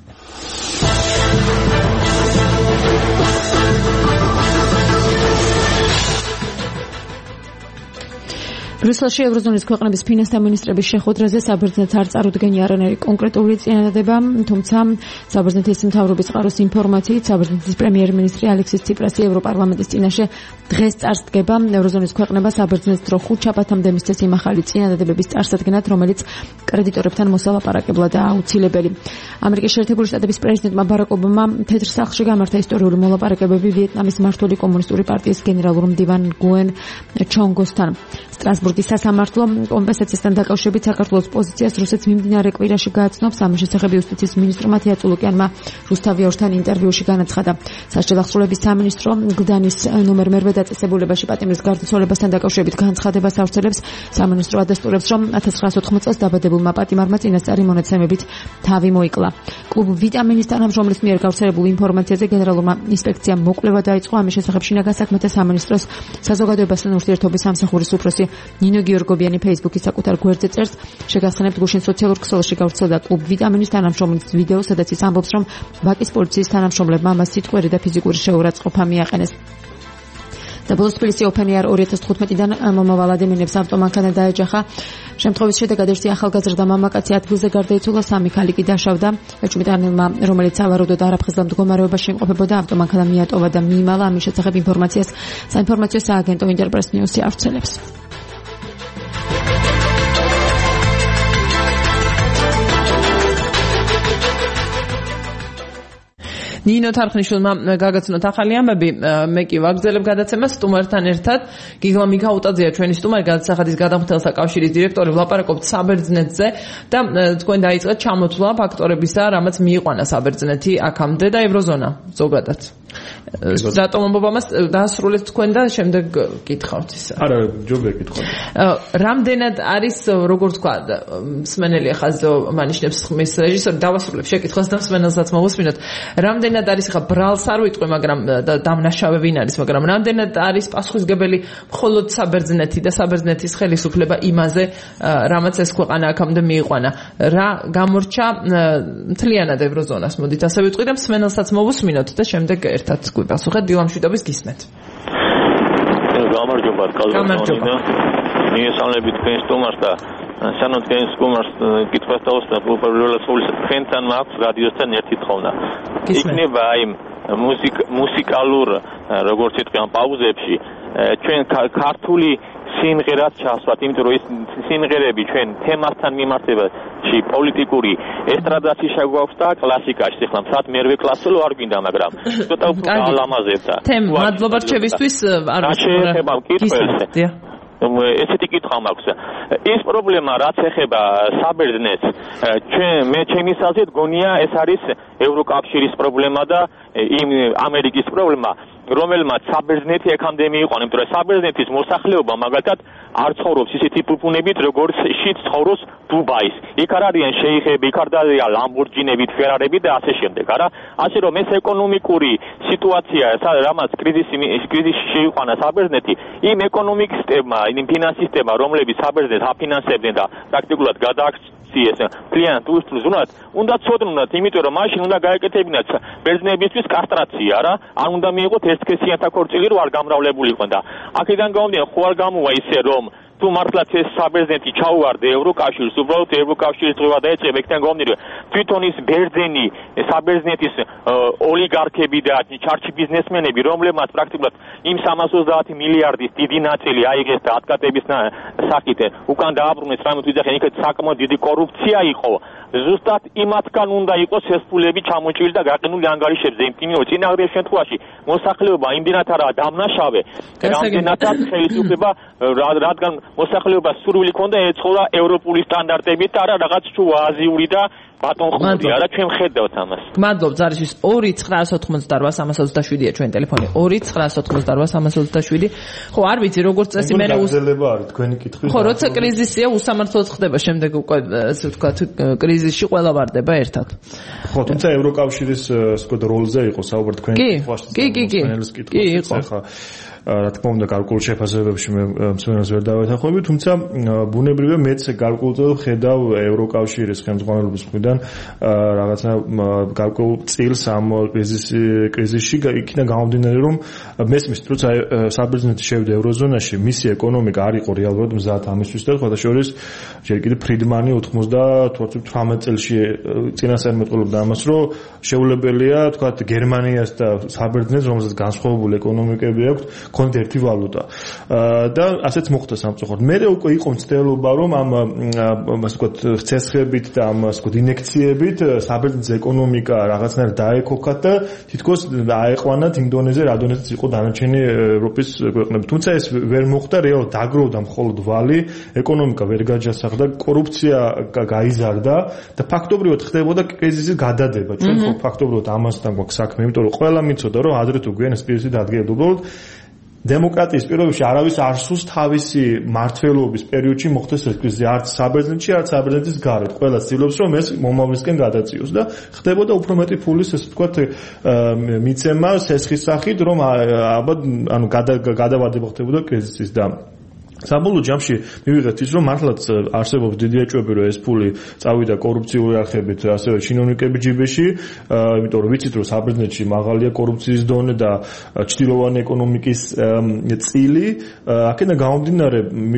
ბრიუსელში ევროზონის ქვეყნების ფინანსთა მინისტრების შეხვედრაზე საბერძნეთს არ წარუდგენია არანაირი კონკრეტული წინადადება, თუმცა საბერძნეთის მთავრობის წყაროს ინფორმაციით საბერძნეთის პრემიერ-მინისტრი ალექსის ციპრასი ევროპარლამენტის წინაშე დღეს წარს დგება ევროზონის ქვეყნება საბერძნეთს დრო ხუთ შაბათამდე მისცეს იმ ახალი წინადადებების წარსადგენად, რომელიც კრედიტორებთან მოსალაპარაკებლადაა აუცილებელი. ამერიკის შეერთებული შტატების პრეზიდენტმა ბარაკ ობამამ თეთრ სახლში გამართა ისტორიული მოლაპარაკებები ვიეტნამის მმართველი კომუნისტური პარტიის გენერალურ მდივან გუენ ჩონგოსთან. სტრასბურგის სასამართლო კომპენსაციასთან დაკავშირებით საქართველოს პოზიციას რუსეთს მიმდინარე კვირაში გააცნობს. ამის შესახებ იუსტიციის მინისტრმა მათია წულუკიანმა რუსთავიორთან ინტერვიუში განაცხადა. სასჯელ ახსრულების სამინისტრო გლდანის ნომერ მერვე დაწესებულებაში პატიმრის გარდაცვალებასთან დაკავშირებით განცხადებას ავრცელებს. სამინისტრო ადასტურებს, რომ ათას ცხრაასი ოთხმოცი წელს დაბადებულმა პატიმარმა წინასწარი მონაცემებით თავი მოიკლა. კლუბ ვიტამინის თანამშრომლის მიერ გავრცელებულ ინფორმაციაზე გენერალურმა ინსპექციამ მოკვლევა დაიწყო. ამის შესახებ შინაგან საქმეთა სამინისტროს საზოგადოებასთან ურთიერთობის სამსახურის უფროსი ნინო გიორგობიანი ფეისბუქის საკუთარ გვერდზე წერს, შეგახსენებთ გუშინ სოციალურ ქსელში გავრცელდა კლუბ ვიტამინის თანამშრომლის ვიდეო, სადაც ის ამბობს, რომ ვაკის პოლიციის თანამშრომლებმა მას სიტყვიერი და ფიზიკური შეურაცხყოფა მიაყენეს. და ბოლოს თბილისი Open Air ორი ათას თხუთმეტიდან მომავალ ადამიანებს ავტომანქანა დაეჯახა. შემთხვევის შედეგად ერთი ახალგაზრდა მამაკაცი ადგილზე გარდაიცვალა, სამი ქალი კი დაშავდა. ეჭვმიტანილმა, რომელიც სავარაუდოდ არაფხიზლავ მდგომარეობაში იმყოფებოდა, ავტომანქანა მიატოვა და მიიმალა. ამის შესახებ ინფორმაციას საინფორმაციო სააგენტო ინტერპრეს ნიუსი ავრცელებს. ნინო თარხნიშვილმა გაგაცნოთ ახალი ამბები, მე კი ვაგრძელებ გადაცემას სტუმართან ერთად. გიგლა მიქაუტაძეა ჩვენი სტუმარი, გადასახადის გადამხდელთა კავშირის დირექტორი. ვლაპარაკობთ საბერძნეთზე და თქვენ დაიწყეთ ჩამოთვლა ფაქტორებისა, რამაც მიიყვანა საბერძნეთი აქამდე და ევროზონა ზოგადად. რატომ ობამას დაასრულეთ თქვენ და შემდეგ გითხავთ ისა? არა, ჯობია გითხავთ. რამდენად არის, როგორ თქვა, მსმენელი ახლა მანიშნებს ხმის რეჟისორი, დავასრულებ შეკითხვას და მსმენელსაც მოვუსმინოთ. რამდენად არის ახლა ბრალს არ ვიტყვი, მაგრამ დამნაშავე ვინ არის, მაგრამ რამდენად არის პასუხისგებელი მხოლოდ საბერძნეთი და საბერძნეთის ხელისუფლება იმაზე, რამაც ეს ქვეყანა აქამდე მიიყვანა. რა გამორჩა მთლიანად ევროზონას, მოდით ასე ვიტყვი და მსმენელსაც მოვუსმინოთ და შემდეგ ერთად გვიპასუხეთ. დილამშვიდობის გისმენთ. გამარჯობა, კალვინო. მიესალმებით თქვენ სტუმარს და სანამ თქვენ სტუმარს კითხვას დავუსვათ, უპირველეს ყოვლისა თქვენთან მაქვს რადიოსთან ერთი თხოვნა. იქნება აი მუსიკალურ როგორც იტყვიან პაუზებში ჩვენ ქართული სიმღერაც ჩასვათ, იმიტომ რომ ეს სიმღერები ჩვენ თემასთან მიმართებაში პოლიტიკური ესტრადაში შეგვაქვს და კლასიკაში, ახლა მსად მერვე კლასელო არ გვინდა, მაგრამ ცოტა უფრო ალამაზებდა. თემ, მადლობა რჩევისთვის, არ შეეხება მკითხველს. ესეთი კითხვა მაქვს. ეს პრობლემა რაც ეხება საბერძნეთს, ჩვენ მე ჩემი აზრით გონია ეს არის ევროკავშირის პრობლემა და იმ ამერიკის პრობლემა, რომელმაც საბერძნეთი ეკამდე მიიყვანა, იმიტომ რომ საბერძნეთის მოსახლეობა მაგალითად არ ცხოვრობს ისეთი პუპუნებით, როგორც შიც ცხოვრობს დუბაის. იქ არ არიან შეიხები, იქ არ არიან ლამბორჯინები, ფერარები და ასე შემდეგ, არა? ასე რომ ეს ეკონომიკური სიტუაცია, რამაც კრიზისი კრიზისში შეიყვანა საბერძნეთი, იმ ეკონომიკისტებმა, იმ ფინანსისტებმა, რომლებიც საბერძნეთს აფინანსებდნენ და პრაქტიკულად გადააქციეს ძალიან ტურისტულ ზონად, უნდა ცოდნათ, იმიტომ რომ მაშინ უნდა გაეკეთებინათ ბერძნებისთვის კასტრაცია, რა? არ უნდა მიიღოთ ერთსქესიანთა ქორწილი, რომ არ გამრავლებულიყო და აქედან გამომდინარე, ხო არ გამოვა ისე, რომ თუ მართლაც ეს საბერძნეთი ჩაუვარდა ევროკავშირს, უბრალოდ ევროკავშირის დღევა დაეწყება, იქიდან გამომდინარე, თვითონ ის ბერძენი საბერძნეთის ოლიგარქები და ჩარჩი ბიზნესმენები, რომლებმაც პრაქტიკულად იმ სამას ოცდაათი მილიარდის დიდი ნაწილი აიღეს და ათკატების სახით უკან დააბრუნეს, რამე ვიძახენ, იქ საკმაოდ დიდი კორუფცია იყო. ზუსტად იმათგან უნდა იყოს ეს ფულები ჩამოჭრილი და გაყინული ანგარიშებზე, იმიტომ რომ წინააღმდეგ შემთხვევაში მოსახლეობა იმდენად არაა დამნაშავე, რამდენადაც ხელისუფლება რადგან მოსახლეობას სურვილი ქონდა ეცხოვა ევროპული სტანდარტებით და არა რაღაც შუა აზიური და ბატონყმური, არა ჩვენ ხედავთ ამას. მადლობ ზარიშვილს ორი ცხრაას ოცდაოთხმოცდაოთხ სამას ოცდაშვიდია ჩვენ ტელეფონი ორი ცხრაას ოცდაოთხმოცდაოთხ სამას ოცდაშვიდი. ხო, არ ვიცი როგორც წესი მე გაგრძელება არის თქვენი კითხვის. ხო, როცა კრიზისია უსამართლოდ ხდება, შემდეგ უკვე ასე ვთქვათ კრიზისში ყველა ვარდება ერთად. ხო, თუმცა ევროკავშირის ასე ვთქვათ როლზე იყო საუბარი თქვენი კითხვაში. კი, კი, კი. კი, იყო. რა თქმა უნდა გარკვეულ შეფასებებში მე მსმენელს ვერ დავეთანხმები, თუმცა ბუნებრივია მეც გარკვეულწილად ხედავ ევროკავშირის ხელმძღვანელობის მხრიდან რაღაცა გარკვეულ წილს ამ კრიზისში, იქიდან გამომდინარე, რომ მესმის როცა საბერძნეთი შევიდა ევროზონაში, მისი ეკონომიკა არ იყო რეალურად მზად ამისთვის და სხვათა შორის ჯერ კიდევ ფრიდმანი ოცდაოთხმოცდაოთხ წელს წინასწარ მეტყველობდა ამას, რომ შეუძლებელია თქვათ გერმანიას და საბერძნეთს, რომელსაც განსხვავებული ეკონომიკები აქვს, კონდ ერთი ვალუტა. და ასეც მოხდა სამწუხაროდ. მე უკვე იყო მცდელობა, რომ ამ ასე ვთქვათ ხცესხებით და ამ ასე ვთქვათ ინექციებით საბერძნეთის ეკონომიკა რაღაცნაირად დაეკოქათ და თითქოს აეყვანათ იმ დონეზე, რა დონეზეც იყო დანარჩენი ევროპის ქვეყნები. თუმცა ეს ვერ მოხდა, რეალურად დაგროვდა მხოლოდ ვალი, ეკონომიკა ვერ გაჯასახდა, კორუფცია გაიზარდა და ფაქტობრივად ხდებოდა კრიზისის გადადება. ჩვენ ხო ფაქტობრივად ამასთან გვაქვს საქმე, იმიტომ რომ ყველა მიცოდა, რომ ადრე თუ გვიან ეს კრიზისი დადგება. უბრალოდ დემოკრატიის პირობებში არავის არ სურს თავისი მმართველობის პერიოდში მოხდეს ეს კრიზისი, არც საბერძნეთში, არც საბერძნეთის გარეთ. ყველა ცდილობს, რომ ეს მომავლისკენ გადაწიოს და ხდებოდა უფრო მეტი ფულის, ასე ვთქვათ, მიცემა სესხის სახით, რომ ალბათ ანუ გადავადება ხდებოდა კრიზისის და საბოლოო ჯამში მივიღეთ ის, რომ მართლაც არსებობს დიდი ეჭვები, რომ ეს ფული წავიდა კორუფციული არხებით, ასევე ჩინოვნიკების ჯიბეში, იმიტომ რომ ვიცით, რომ საბერძნეთში მაღალია კორუფციის დონე და ჩtildeოვანი ეკონომიკის წილი. აქედან გამომდინარე,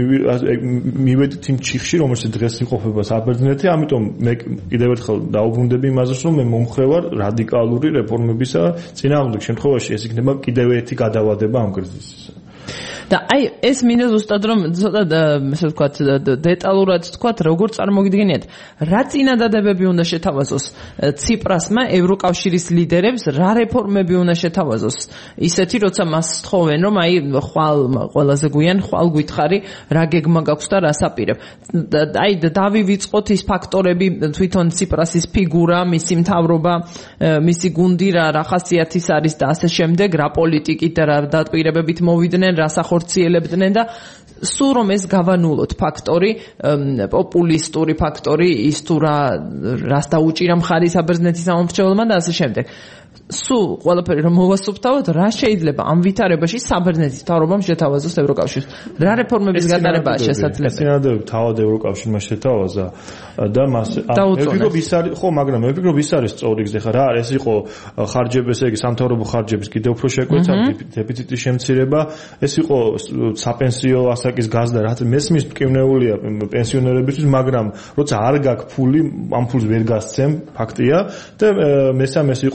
მივედით იმ ჩიხში, რომელშიც დღეს იმყოფება საბერძნეთი, ამიტომ მე კიდევ ერთხელ დაუბრუნდები იმაზე, რომ მე მომხრე ვარ რადიკალური რეფორმებისა, წინააღმდეგ შემთხვევაში ეს იქნება კიდევ ერთი გადავადება ამ კრიზისის. და აი ეს მინდა ზუსტად რომ ცოტა ესე ვთქვათ დეტალურად ვთქვათ როგორ წარმოგიდგენიათ რა წინადადებები უნდა შეთავაზოს ციპრასმა ევროკავშირის ლიდერებს რა რეფორმები უნდა შეთავაზოს ისეთი როცა მას თხოვენ რომ აი ხვალ ყველაზე გვიან ხვალ გითხარი რა გეგმა გაქვს და რა საპირებ აი დავივიწყოთ ის ფაქტორები თვითონ ციპრასის ფიგურა მისი მთავრობა მისი გუნდი რა რა ხასიათის არის და ასე შემდეგ რა პოლიტიკით და რა დაპირებებით მოვიდნენ რა ხორციელებდნენ და სულ რომ ეს გავანულოთ ფაქტორი პოპულისტური ფაქტორი ის თუ რა რას დაუჭირა მხარი საბერძნეთის სამომრჩეველმა და ასე შემდეგ სულ ყველაფერი რომ მოვასუფთავოთ რა შეიძლება ამ ვითარებაში საბერძნეთის მთავრობამ შეთავაზოს ევროკავშირს რა რეფორმების გატარებაა შესაძლებელი წინადადებები თავად ევროკავშირმა შეთავაზა და მას მე ვფიქრობ ის არის ხო მაგრამ მე ვფიქრობ ის არის სწორი გზა ხა რა ეს იყო ხარჯები ესე იგი სამთავრობო ხარჯების კიდევ უფრო შეკვეცა დეფიციტის შემცირება ეს იყო საპენსიო ასაკის გაზდა რაც მესმის მტკივნეულია პენსიონერებისთვის მაგრამ როცა არ გაქვს ფული ამ ფულს ვერ გასცემ ფაქტია და მესამეს იყო ასევე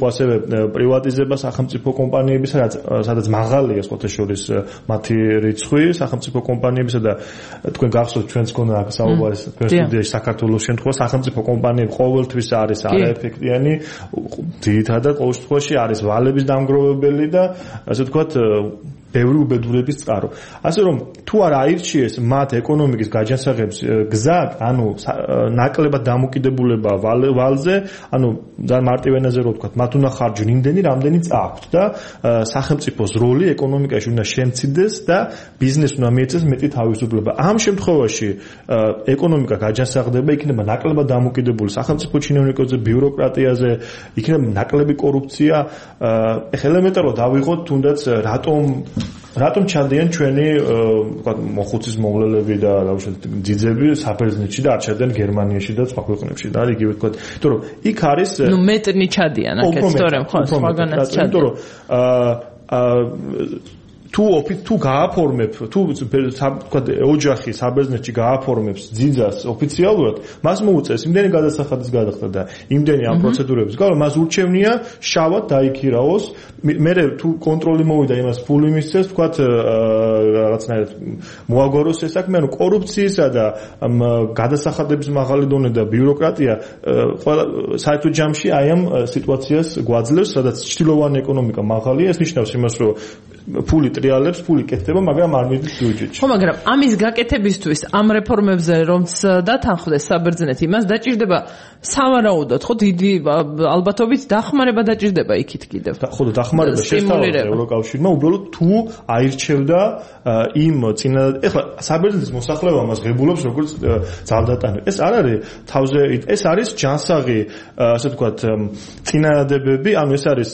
პრივატიზება სახელმწიფო კომპანიებისა, სადაც მაღალია სხვათაშორის მათი რიცხვი სახელმწიფო კომპანიებისა და თქვენ გახსოვთ ჩვენს გონა აქ საუბარი თქვენ სტუდიაში საქართველოს შემთხვევა სახელმწიფო კომპანიები ყოველთვის არის არაეფექტიანი, ძირითადად ყოველ შემთხვევაში არის ვალების დამგროვებელი და ასე ვთქვათ ბევრი უბედურების წყარო. ასე რომ თუ არ აირჩიეს მათ ეკონომიკის გაჯანსაღების გზა, ანუ ნაკლებად დამოკიდებულება ვალზე, ანუ ძალიან მარტივ ენაზე რო ვთქვათ, მათ უნდა ხარჯონ იმდენი, რამდენიც აქვთ და სახელმწიფოს როლი ეკონომიკაში უნდა შემცირდეს და ბიზნესს უნდა მიეცეს მეტი თავისუფლება. ამ შემთხვევაში ეკონომიკა გაჯანსაღდება, იქნება ნაკლებად დამოკიდებული სახელმწიფო ჩინოვნიკებზე, ბიუროკრატიაზე, იქნება ნაკლები კორუფცია. ეხლა ელემენტარულად დავიღოთ თუნდაც რატომ რატომ ჩადიან ჩვენი ვთქვათ მოხუცის მოვლელები და რავშეთ ძიძები საბერძნეთში და არ ჩადიან გერმანიაში და სხვა ქვეყნებში და იგივე ვთქვათ, იმიტომ რომ იქ არის ნუ მეტნი ჩადიან აქეთ თორემ ხო სხვაგანაც ჩადიან. იმიტომ რომ აა თუ თუ გააფორმებ, თუ ვთქვათ ოჯახი საბერძნეთში გააფორმებს ძიძას ოფიციალურად, მას მოუწეს იმდენი გადასახადის გადახდა და იმდენი ამ პროცედურების გავლა, მას ურჩევნია შავად დაიქირაოს. მე თუ კონტროლი მოვიდა იმას ფული მისცეს, ვთქვათ რაღაცნაირად მოაგოროს ეს საქმე, ანუ კორუფციისა და გადასახადების მაღალი დონე და ბიუროკრატია ყველა საერთო ჯამში აი ამ სიტუაციას გვაძლევს, სადაც ჭრილოვანი ეკონომიკა მაღალია, ეს ნიშნავს იმას, რომ ფული ტრიალებს, ფული კეთდება, მაგრამ არ მიდის ბიუჯეტში. ხო, მაგრამ ამის გაკეთებისთვის ამ რეფორმებზე რომც დათანხმდეს საბერძნეთი, მას დაჭირდება სავარაუდოდ, ხო, დიდი ალბათობით დახმარება დაჭირდება იქით კიდევ. ხო, და დახმარება შესთავაზა ევროკავშირმა, უბრალოდ თუ აირჩევდა იმ წინადად, ეხლა საბერძნეთის მოსახლეობა მას ღებულობს როგორც ძალდატანები. ეს არ არის თავზე, ეს არის ჯანსაღი, ასე ვთქვათ, წინადადებები, ანუ ეს არის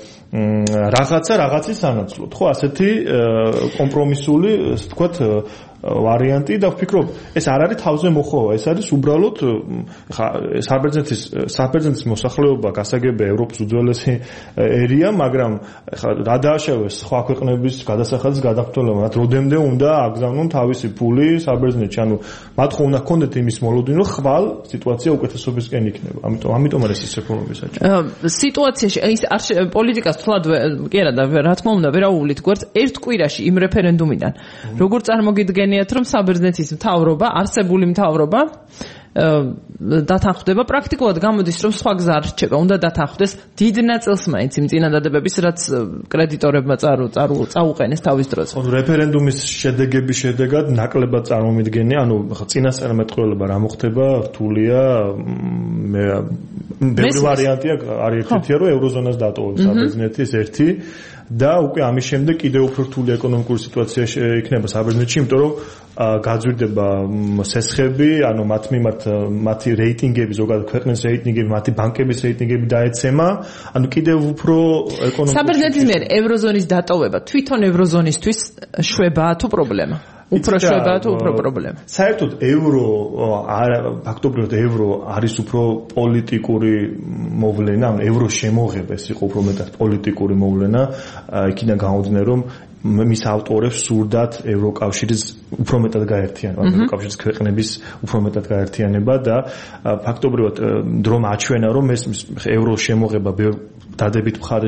რაღაცა რაღაცის სანაცვლოდ, ხო, ასეთი კომპრომისული, ასე ვთქვათ, ვარიანტი და ვფიქრობ, ეს არ არის თავზე მოხოვა, ეს არის უბრალოდ ხა საბერძნეთის საბერძნეთის მოსახლეობა გასაგებია ევროპის უძველესი ერია, მაგრამ ხა რა დააშავეს სხვა ქვეყნების გადასახადის გადახდომა, მათ როდემდე უნდა აგზავნონ თავისი ფული საბერძნეთში, ანუ მათ ხო უნდა ქონდეთ იმის მოლოდინი, რომ ხვალ სიტუაცია უკეთესობისკენ იქნება. ამიტომ ამიტომ არის ეს რეფორმები საჭირო. სიტუაციაში ის პოლიტიკას თლად კი არა და რა თქმა უნდა ვერაუვლით გვერდს ერთ კვირაში იმ რეფერენდუმიდან როგორ წარმოგიდგენიათ რომ საბერძნეთის მთავრობა, არსებული მთავრობა დათანხმდება, პრაქტიკულად გამოდის რომ სხვა გზა არ რჩება, უნდა დათანხმდეს დიდ ნაწილს მაინც იმ წინადადებების, რაც კრედიტორებმა წაუყენეს თავის დროზე. ანუ რეფერენდუმის შედეგების შედეგად ნაკლებად წარმომიდგენია, ანუ წინასწარმეტყველება რა მოხდება, რთულია, მე ბევრი ვარიანტია, არის ერთი რომ ევროზონას დატოვებს საბერძნეთი, ეს ერთი და უკვე ამის შემდეგ კიდევ უფრო რთული ეკონომიკური სიტუაცია იქნება საბერძნეთში, იმიტომ რომ გაძვირდება სესხები, ანუ მათ მიმართ მათი რეიტინგები, ზოგადად ქვეყნის რეიტინგები, მათი ბანკების რეიტინგები დაეცემა, ანუ კიდევ უფრო ეკონომიკური საბერძნეთის მიერ ევროზონის დატოვება თვითონ ევროზონისთვის შვებაა თუ პრობლემა? უფრო შვებაა თუ უფრო პრობლემა? საერთოდ ევრო, ფაქტობრივად ევრო არის უფრო პოლიტიკური მოვლენა, ანუ ევრო შემოღება ეს იყო უფრო მეტად პოლიტიკური მოვლენა, იქიდან გამომდინარე რომ მის ავტორებს სურდათ ევროკავშირის უფრო მეტად გაერთიანება, ევროკავშირის ქვეყნების უფრო მეტად გაერთიანება და ფაქტობრივად დრომ აჩვენა რომ ეს ევრო შემოღება დადებით მხარე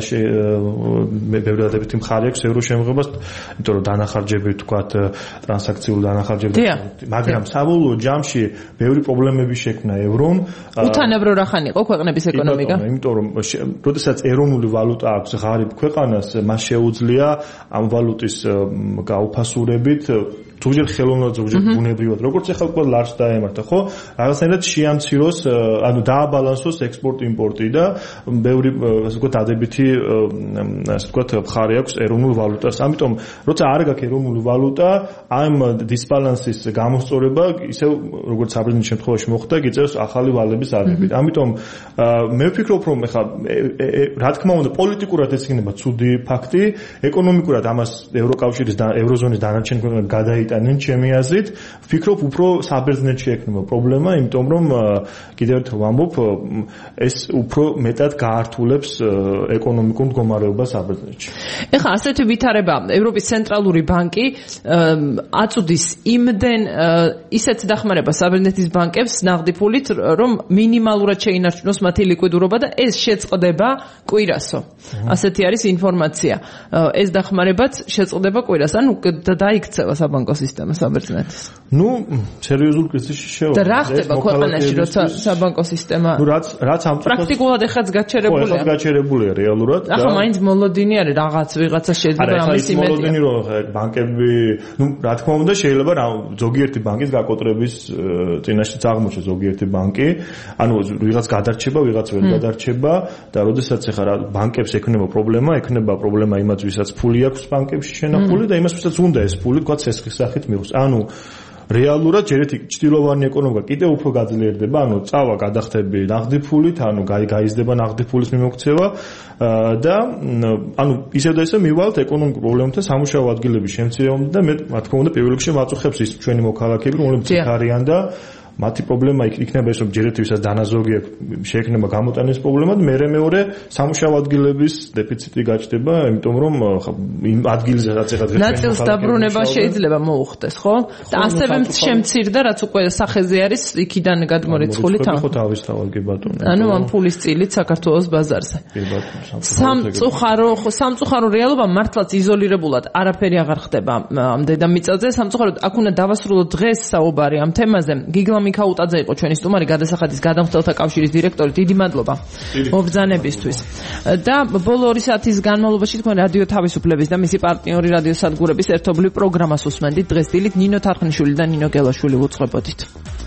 ბევრი დადებითი მხარე აქვს ევრო შემოღებას, იმიტომ რომ დანახარჯები ვთქვათ ტრანსაქციულ დანახარჯები, მაგრამ საბოლოო ჯამში ბევრი პრობლემები შექმნა ევრომ. უთანებრო რახან იყო ქვეყნების ეკონომიკა? იმიტომ რომ როდესაც ეროვნული ვალუტა აქვს ღარიბ ქვეყანას, მას შეუძლია ამ ვალუტის გაუფასურებით ზოგჯერ ხელოვნურად, ზოგჯერ ბუნებრივად, როგორც ახლა ყველა ლარს დაემართა, ხო? რაღაცნაირად შეამციროს, ანუ დააბალანსოს ექსპორტ-იმპორტი და ბევრი, ასე ვთქვათ, დადებითი, ასე ვთქვათ, მხარე აქვს ეროვნულ ვალუტას. ამიტომ, როცა არ გაქვს ეროვნული ვალუტა, ამ დისბალანსის გამოსწორება, ისევ როგორც საბერძნეთის შემთხვევაში მოხდა, გიწევს ახალი ვალების აღებით. ამიტომ მე ვფიქრობ, რომ ახლა რა თქმა უნდა, პოლიტიკურად ეს იქნება ცუდი ფაქტი, ეკონომიკურად ამას ევროკავშირის და ევროზონის დანარჩენი ქვეყნები გადაი დაიტანენ ჩემი აზრით. ვფიქრობ, უფრო საბერძნეთში ექნება პრობლემა, იმიტომ რომ კიდევ ერთხელ ვამბობ, ეს უფრო მეტად გაართულებს ეკონომიკურ მდგომარეობას საბერძნეთში. ეხლა ასეთი ვითარება ევროპის ცენტრალური ბანკი აწუდის იმდენ ისეთ დახმარებას საბერძნეთის ბანკებს ნაღდი ფულით, რომ მინიმალურად შეინარჩუნოს მათი ლიკვიდურობა და ეს შეწყდება კვირასო. ასეთი არის ინფორმაცია. ეს დახმარებაც შეწყდება კვირას, ანუ დაიქცევა საბანკო სისტემა საბერძნეთის. ნუ სერიოზულ კრიზისში შევა. და რა ხდება ქვეყანაში, როცა საბანკო სისტემა ნუ რაც რაც ამ პრაქტიკულად ეხაც გაჩერებულია. ეხაც გაჩერებულია რეალურად და ახლა მაინც მოლოდინი არის რაღაც ვიღაცა შეიძლება ამის იმედია. მოლოდინი რომ ბანკები, ნუ რა თქმა უნდა შეიძლება ზოგიერთი ბანკის გაკოტრების წინაშეც აღმოჩნდეს ზოგიერთი ბანკი, ანუ ვიღაც გადარჩება, ვიღაც ვერ გადარჩება და როდესაც ახლა ბანკებს ექნება პრობლემა, ექნება პრობლემა იმაც, ვისაც ფული აქვს ბანკებში შენახული და იმას, ვისაც უნდა ეს ფული, თქვა ცესხის სახით მიიღოს. ანუ რეალურად ჯერეთი ჭtildeოვანი ეკონომიკა კიდევ უფრო გაძლიერდება, ანუ წავა გადახდები ნაღდი ფულით, ანუ გაიზრდება ნაღდი ფულის მიმოქცევა და ანუ ისევ და ისევ მივალთ ეკონომიკურ პრობლემებთან სამუშაო ადგილების შემცირებამდე და მე რა თქმა უნდა პირველ რიგში მაწუხებს ის ჩვენი მოქალაქეები, რომლებიც არიან და მათი პრობლემა იქნება ეს, რომ ჯერეთი ვისაც დანაზოგი აქვს, შეექნება გამოტანის პრობლემა და მეორე მეორე სამუშაო ადგილების დეფიციტი გაჩნდება, იმიტომ რომ იმ ადგილზე რაც ეხლა დღეს ნაწილს დაბრუნება შეიძლება მოუხდეს, ხო? და ასევე შემცირდა, რაც უკვე სახეზე არის, იქიდან გადმორიცხული თან. ხო, თავისთავად კი ბატონო. ანუ ამ ფულის წილით საქართველოს ბაზარზე. კი ბატონო. სამწუხარო, ხო, სამწუხარო რეალობა მართლაც იზოლირებულად არაფერი აღარ ხდება ამ დედამიწაზე. სამწუხაროდ აქ უნდა დავასრულოთ დღეს საუბარი ამ თემაზე. გიგლა მიქაუტაძე იყო ჩვენი სტუმარი, გადასახადის გადამხდელთა კავშირის დირექტორი. დიდი მადლობა მობრძანებისთვის. და ბოლო ორი საათის განმავლობაში თქვენ რადიო თავისუფლების და მისი პარტნიორი რადიო სადგურების ერთობლივ პროგრამას უსმენდით. დღეს დილით ნინო თარხნიშვილი და ნინო გელაშვილი უძღვებოდით.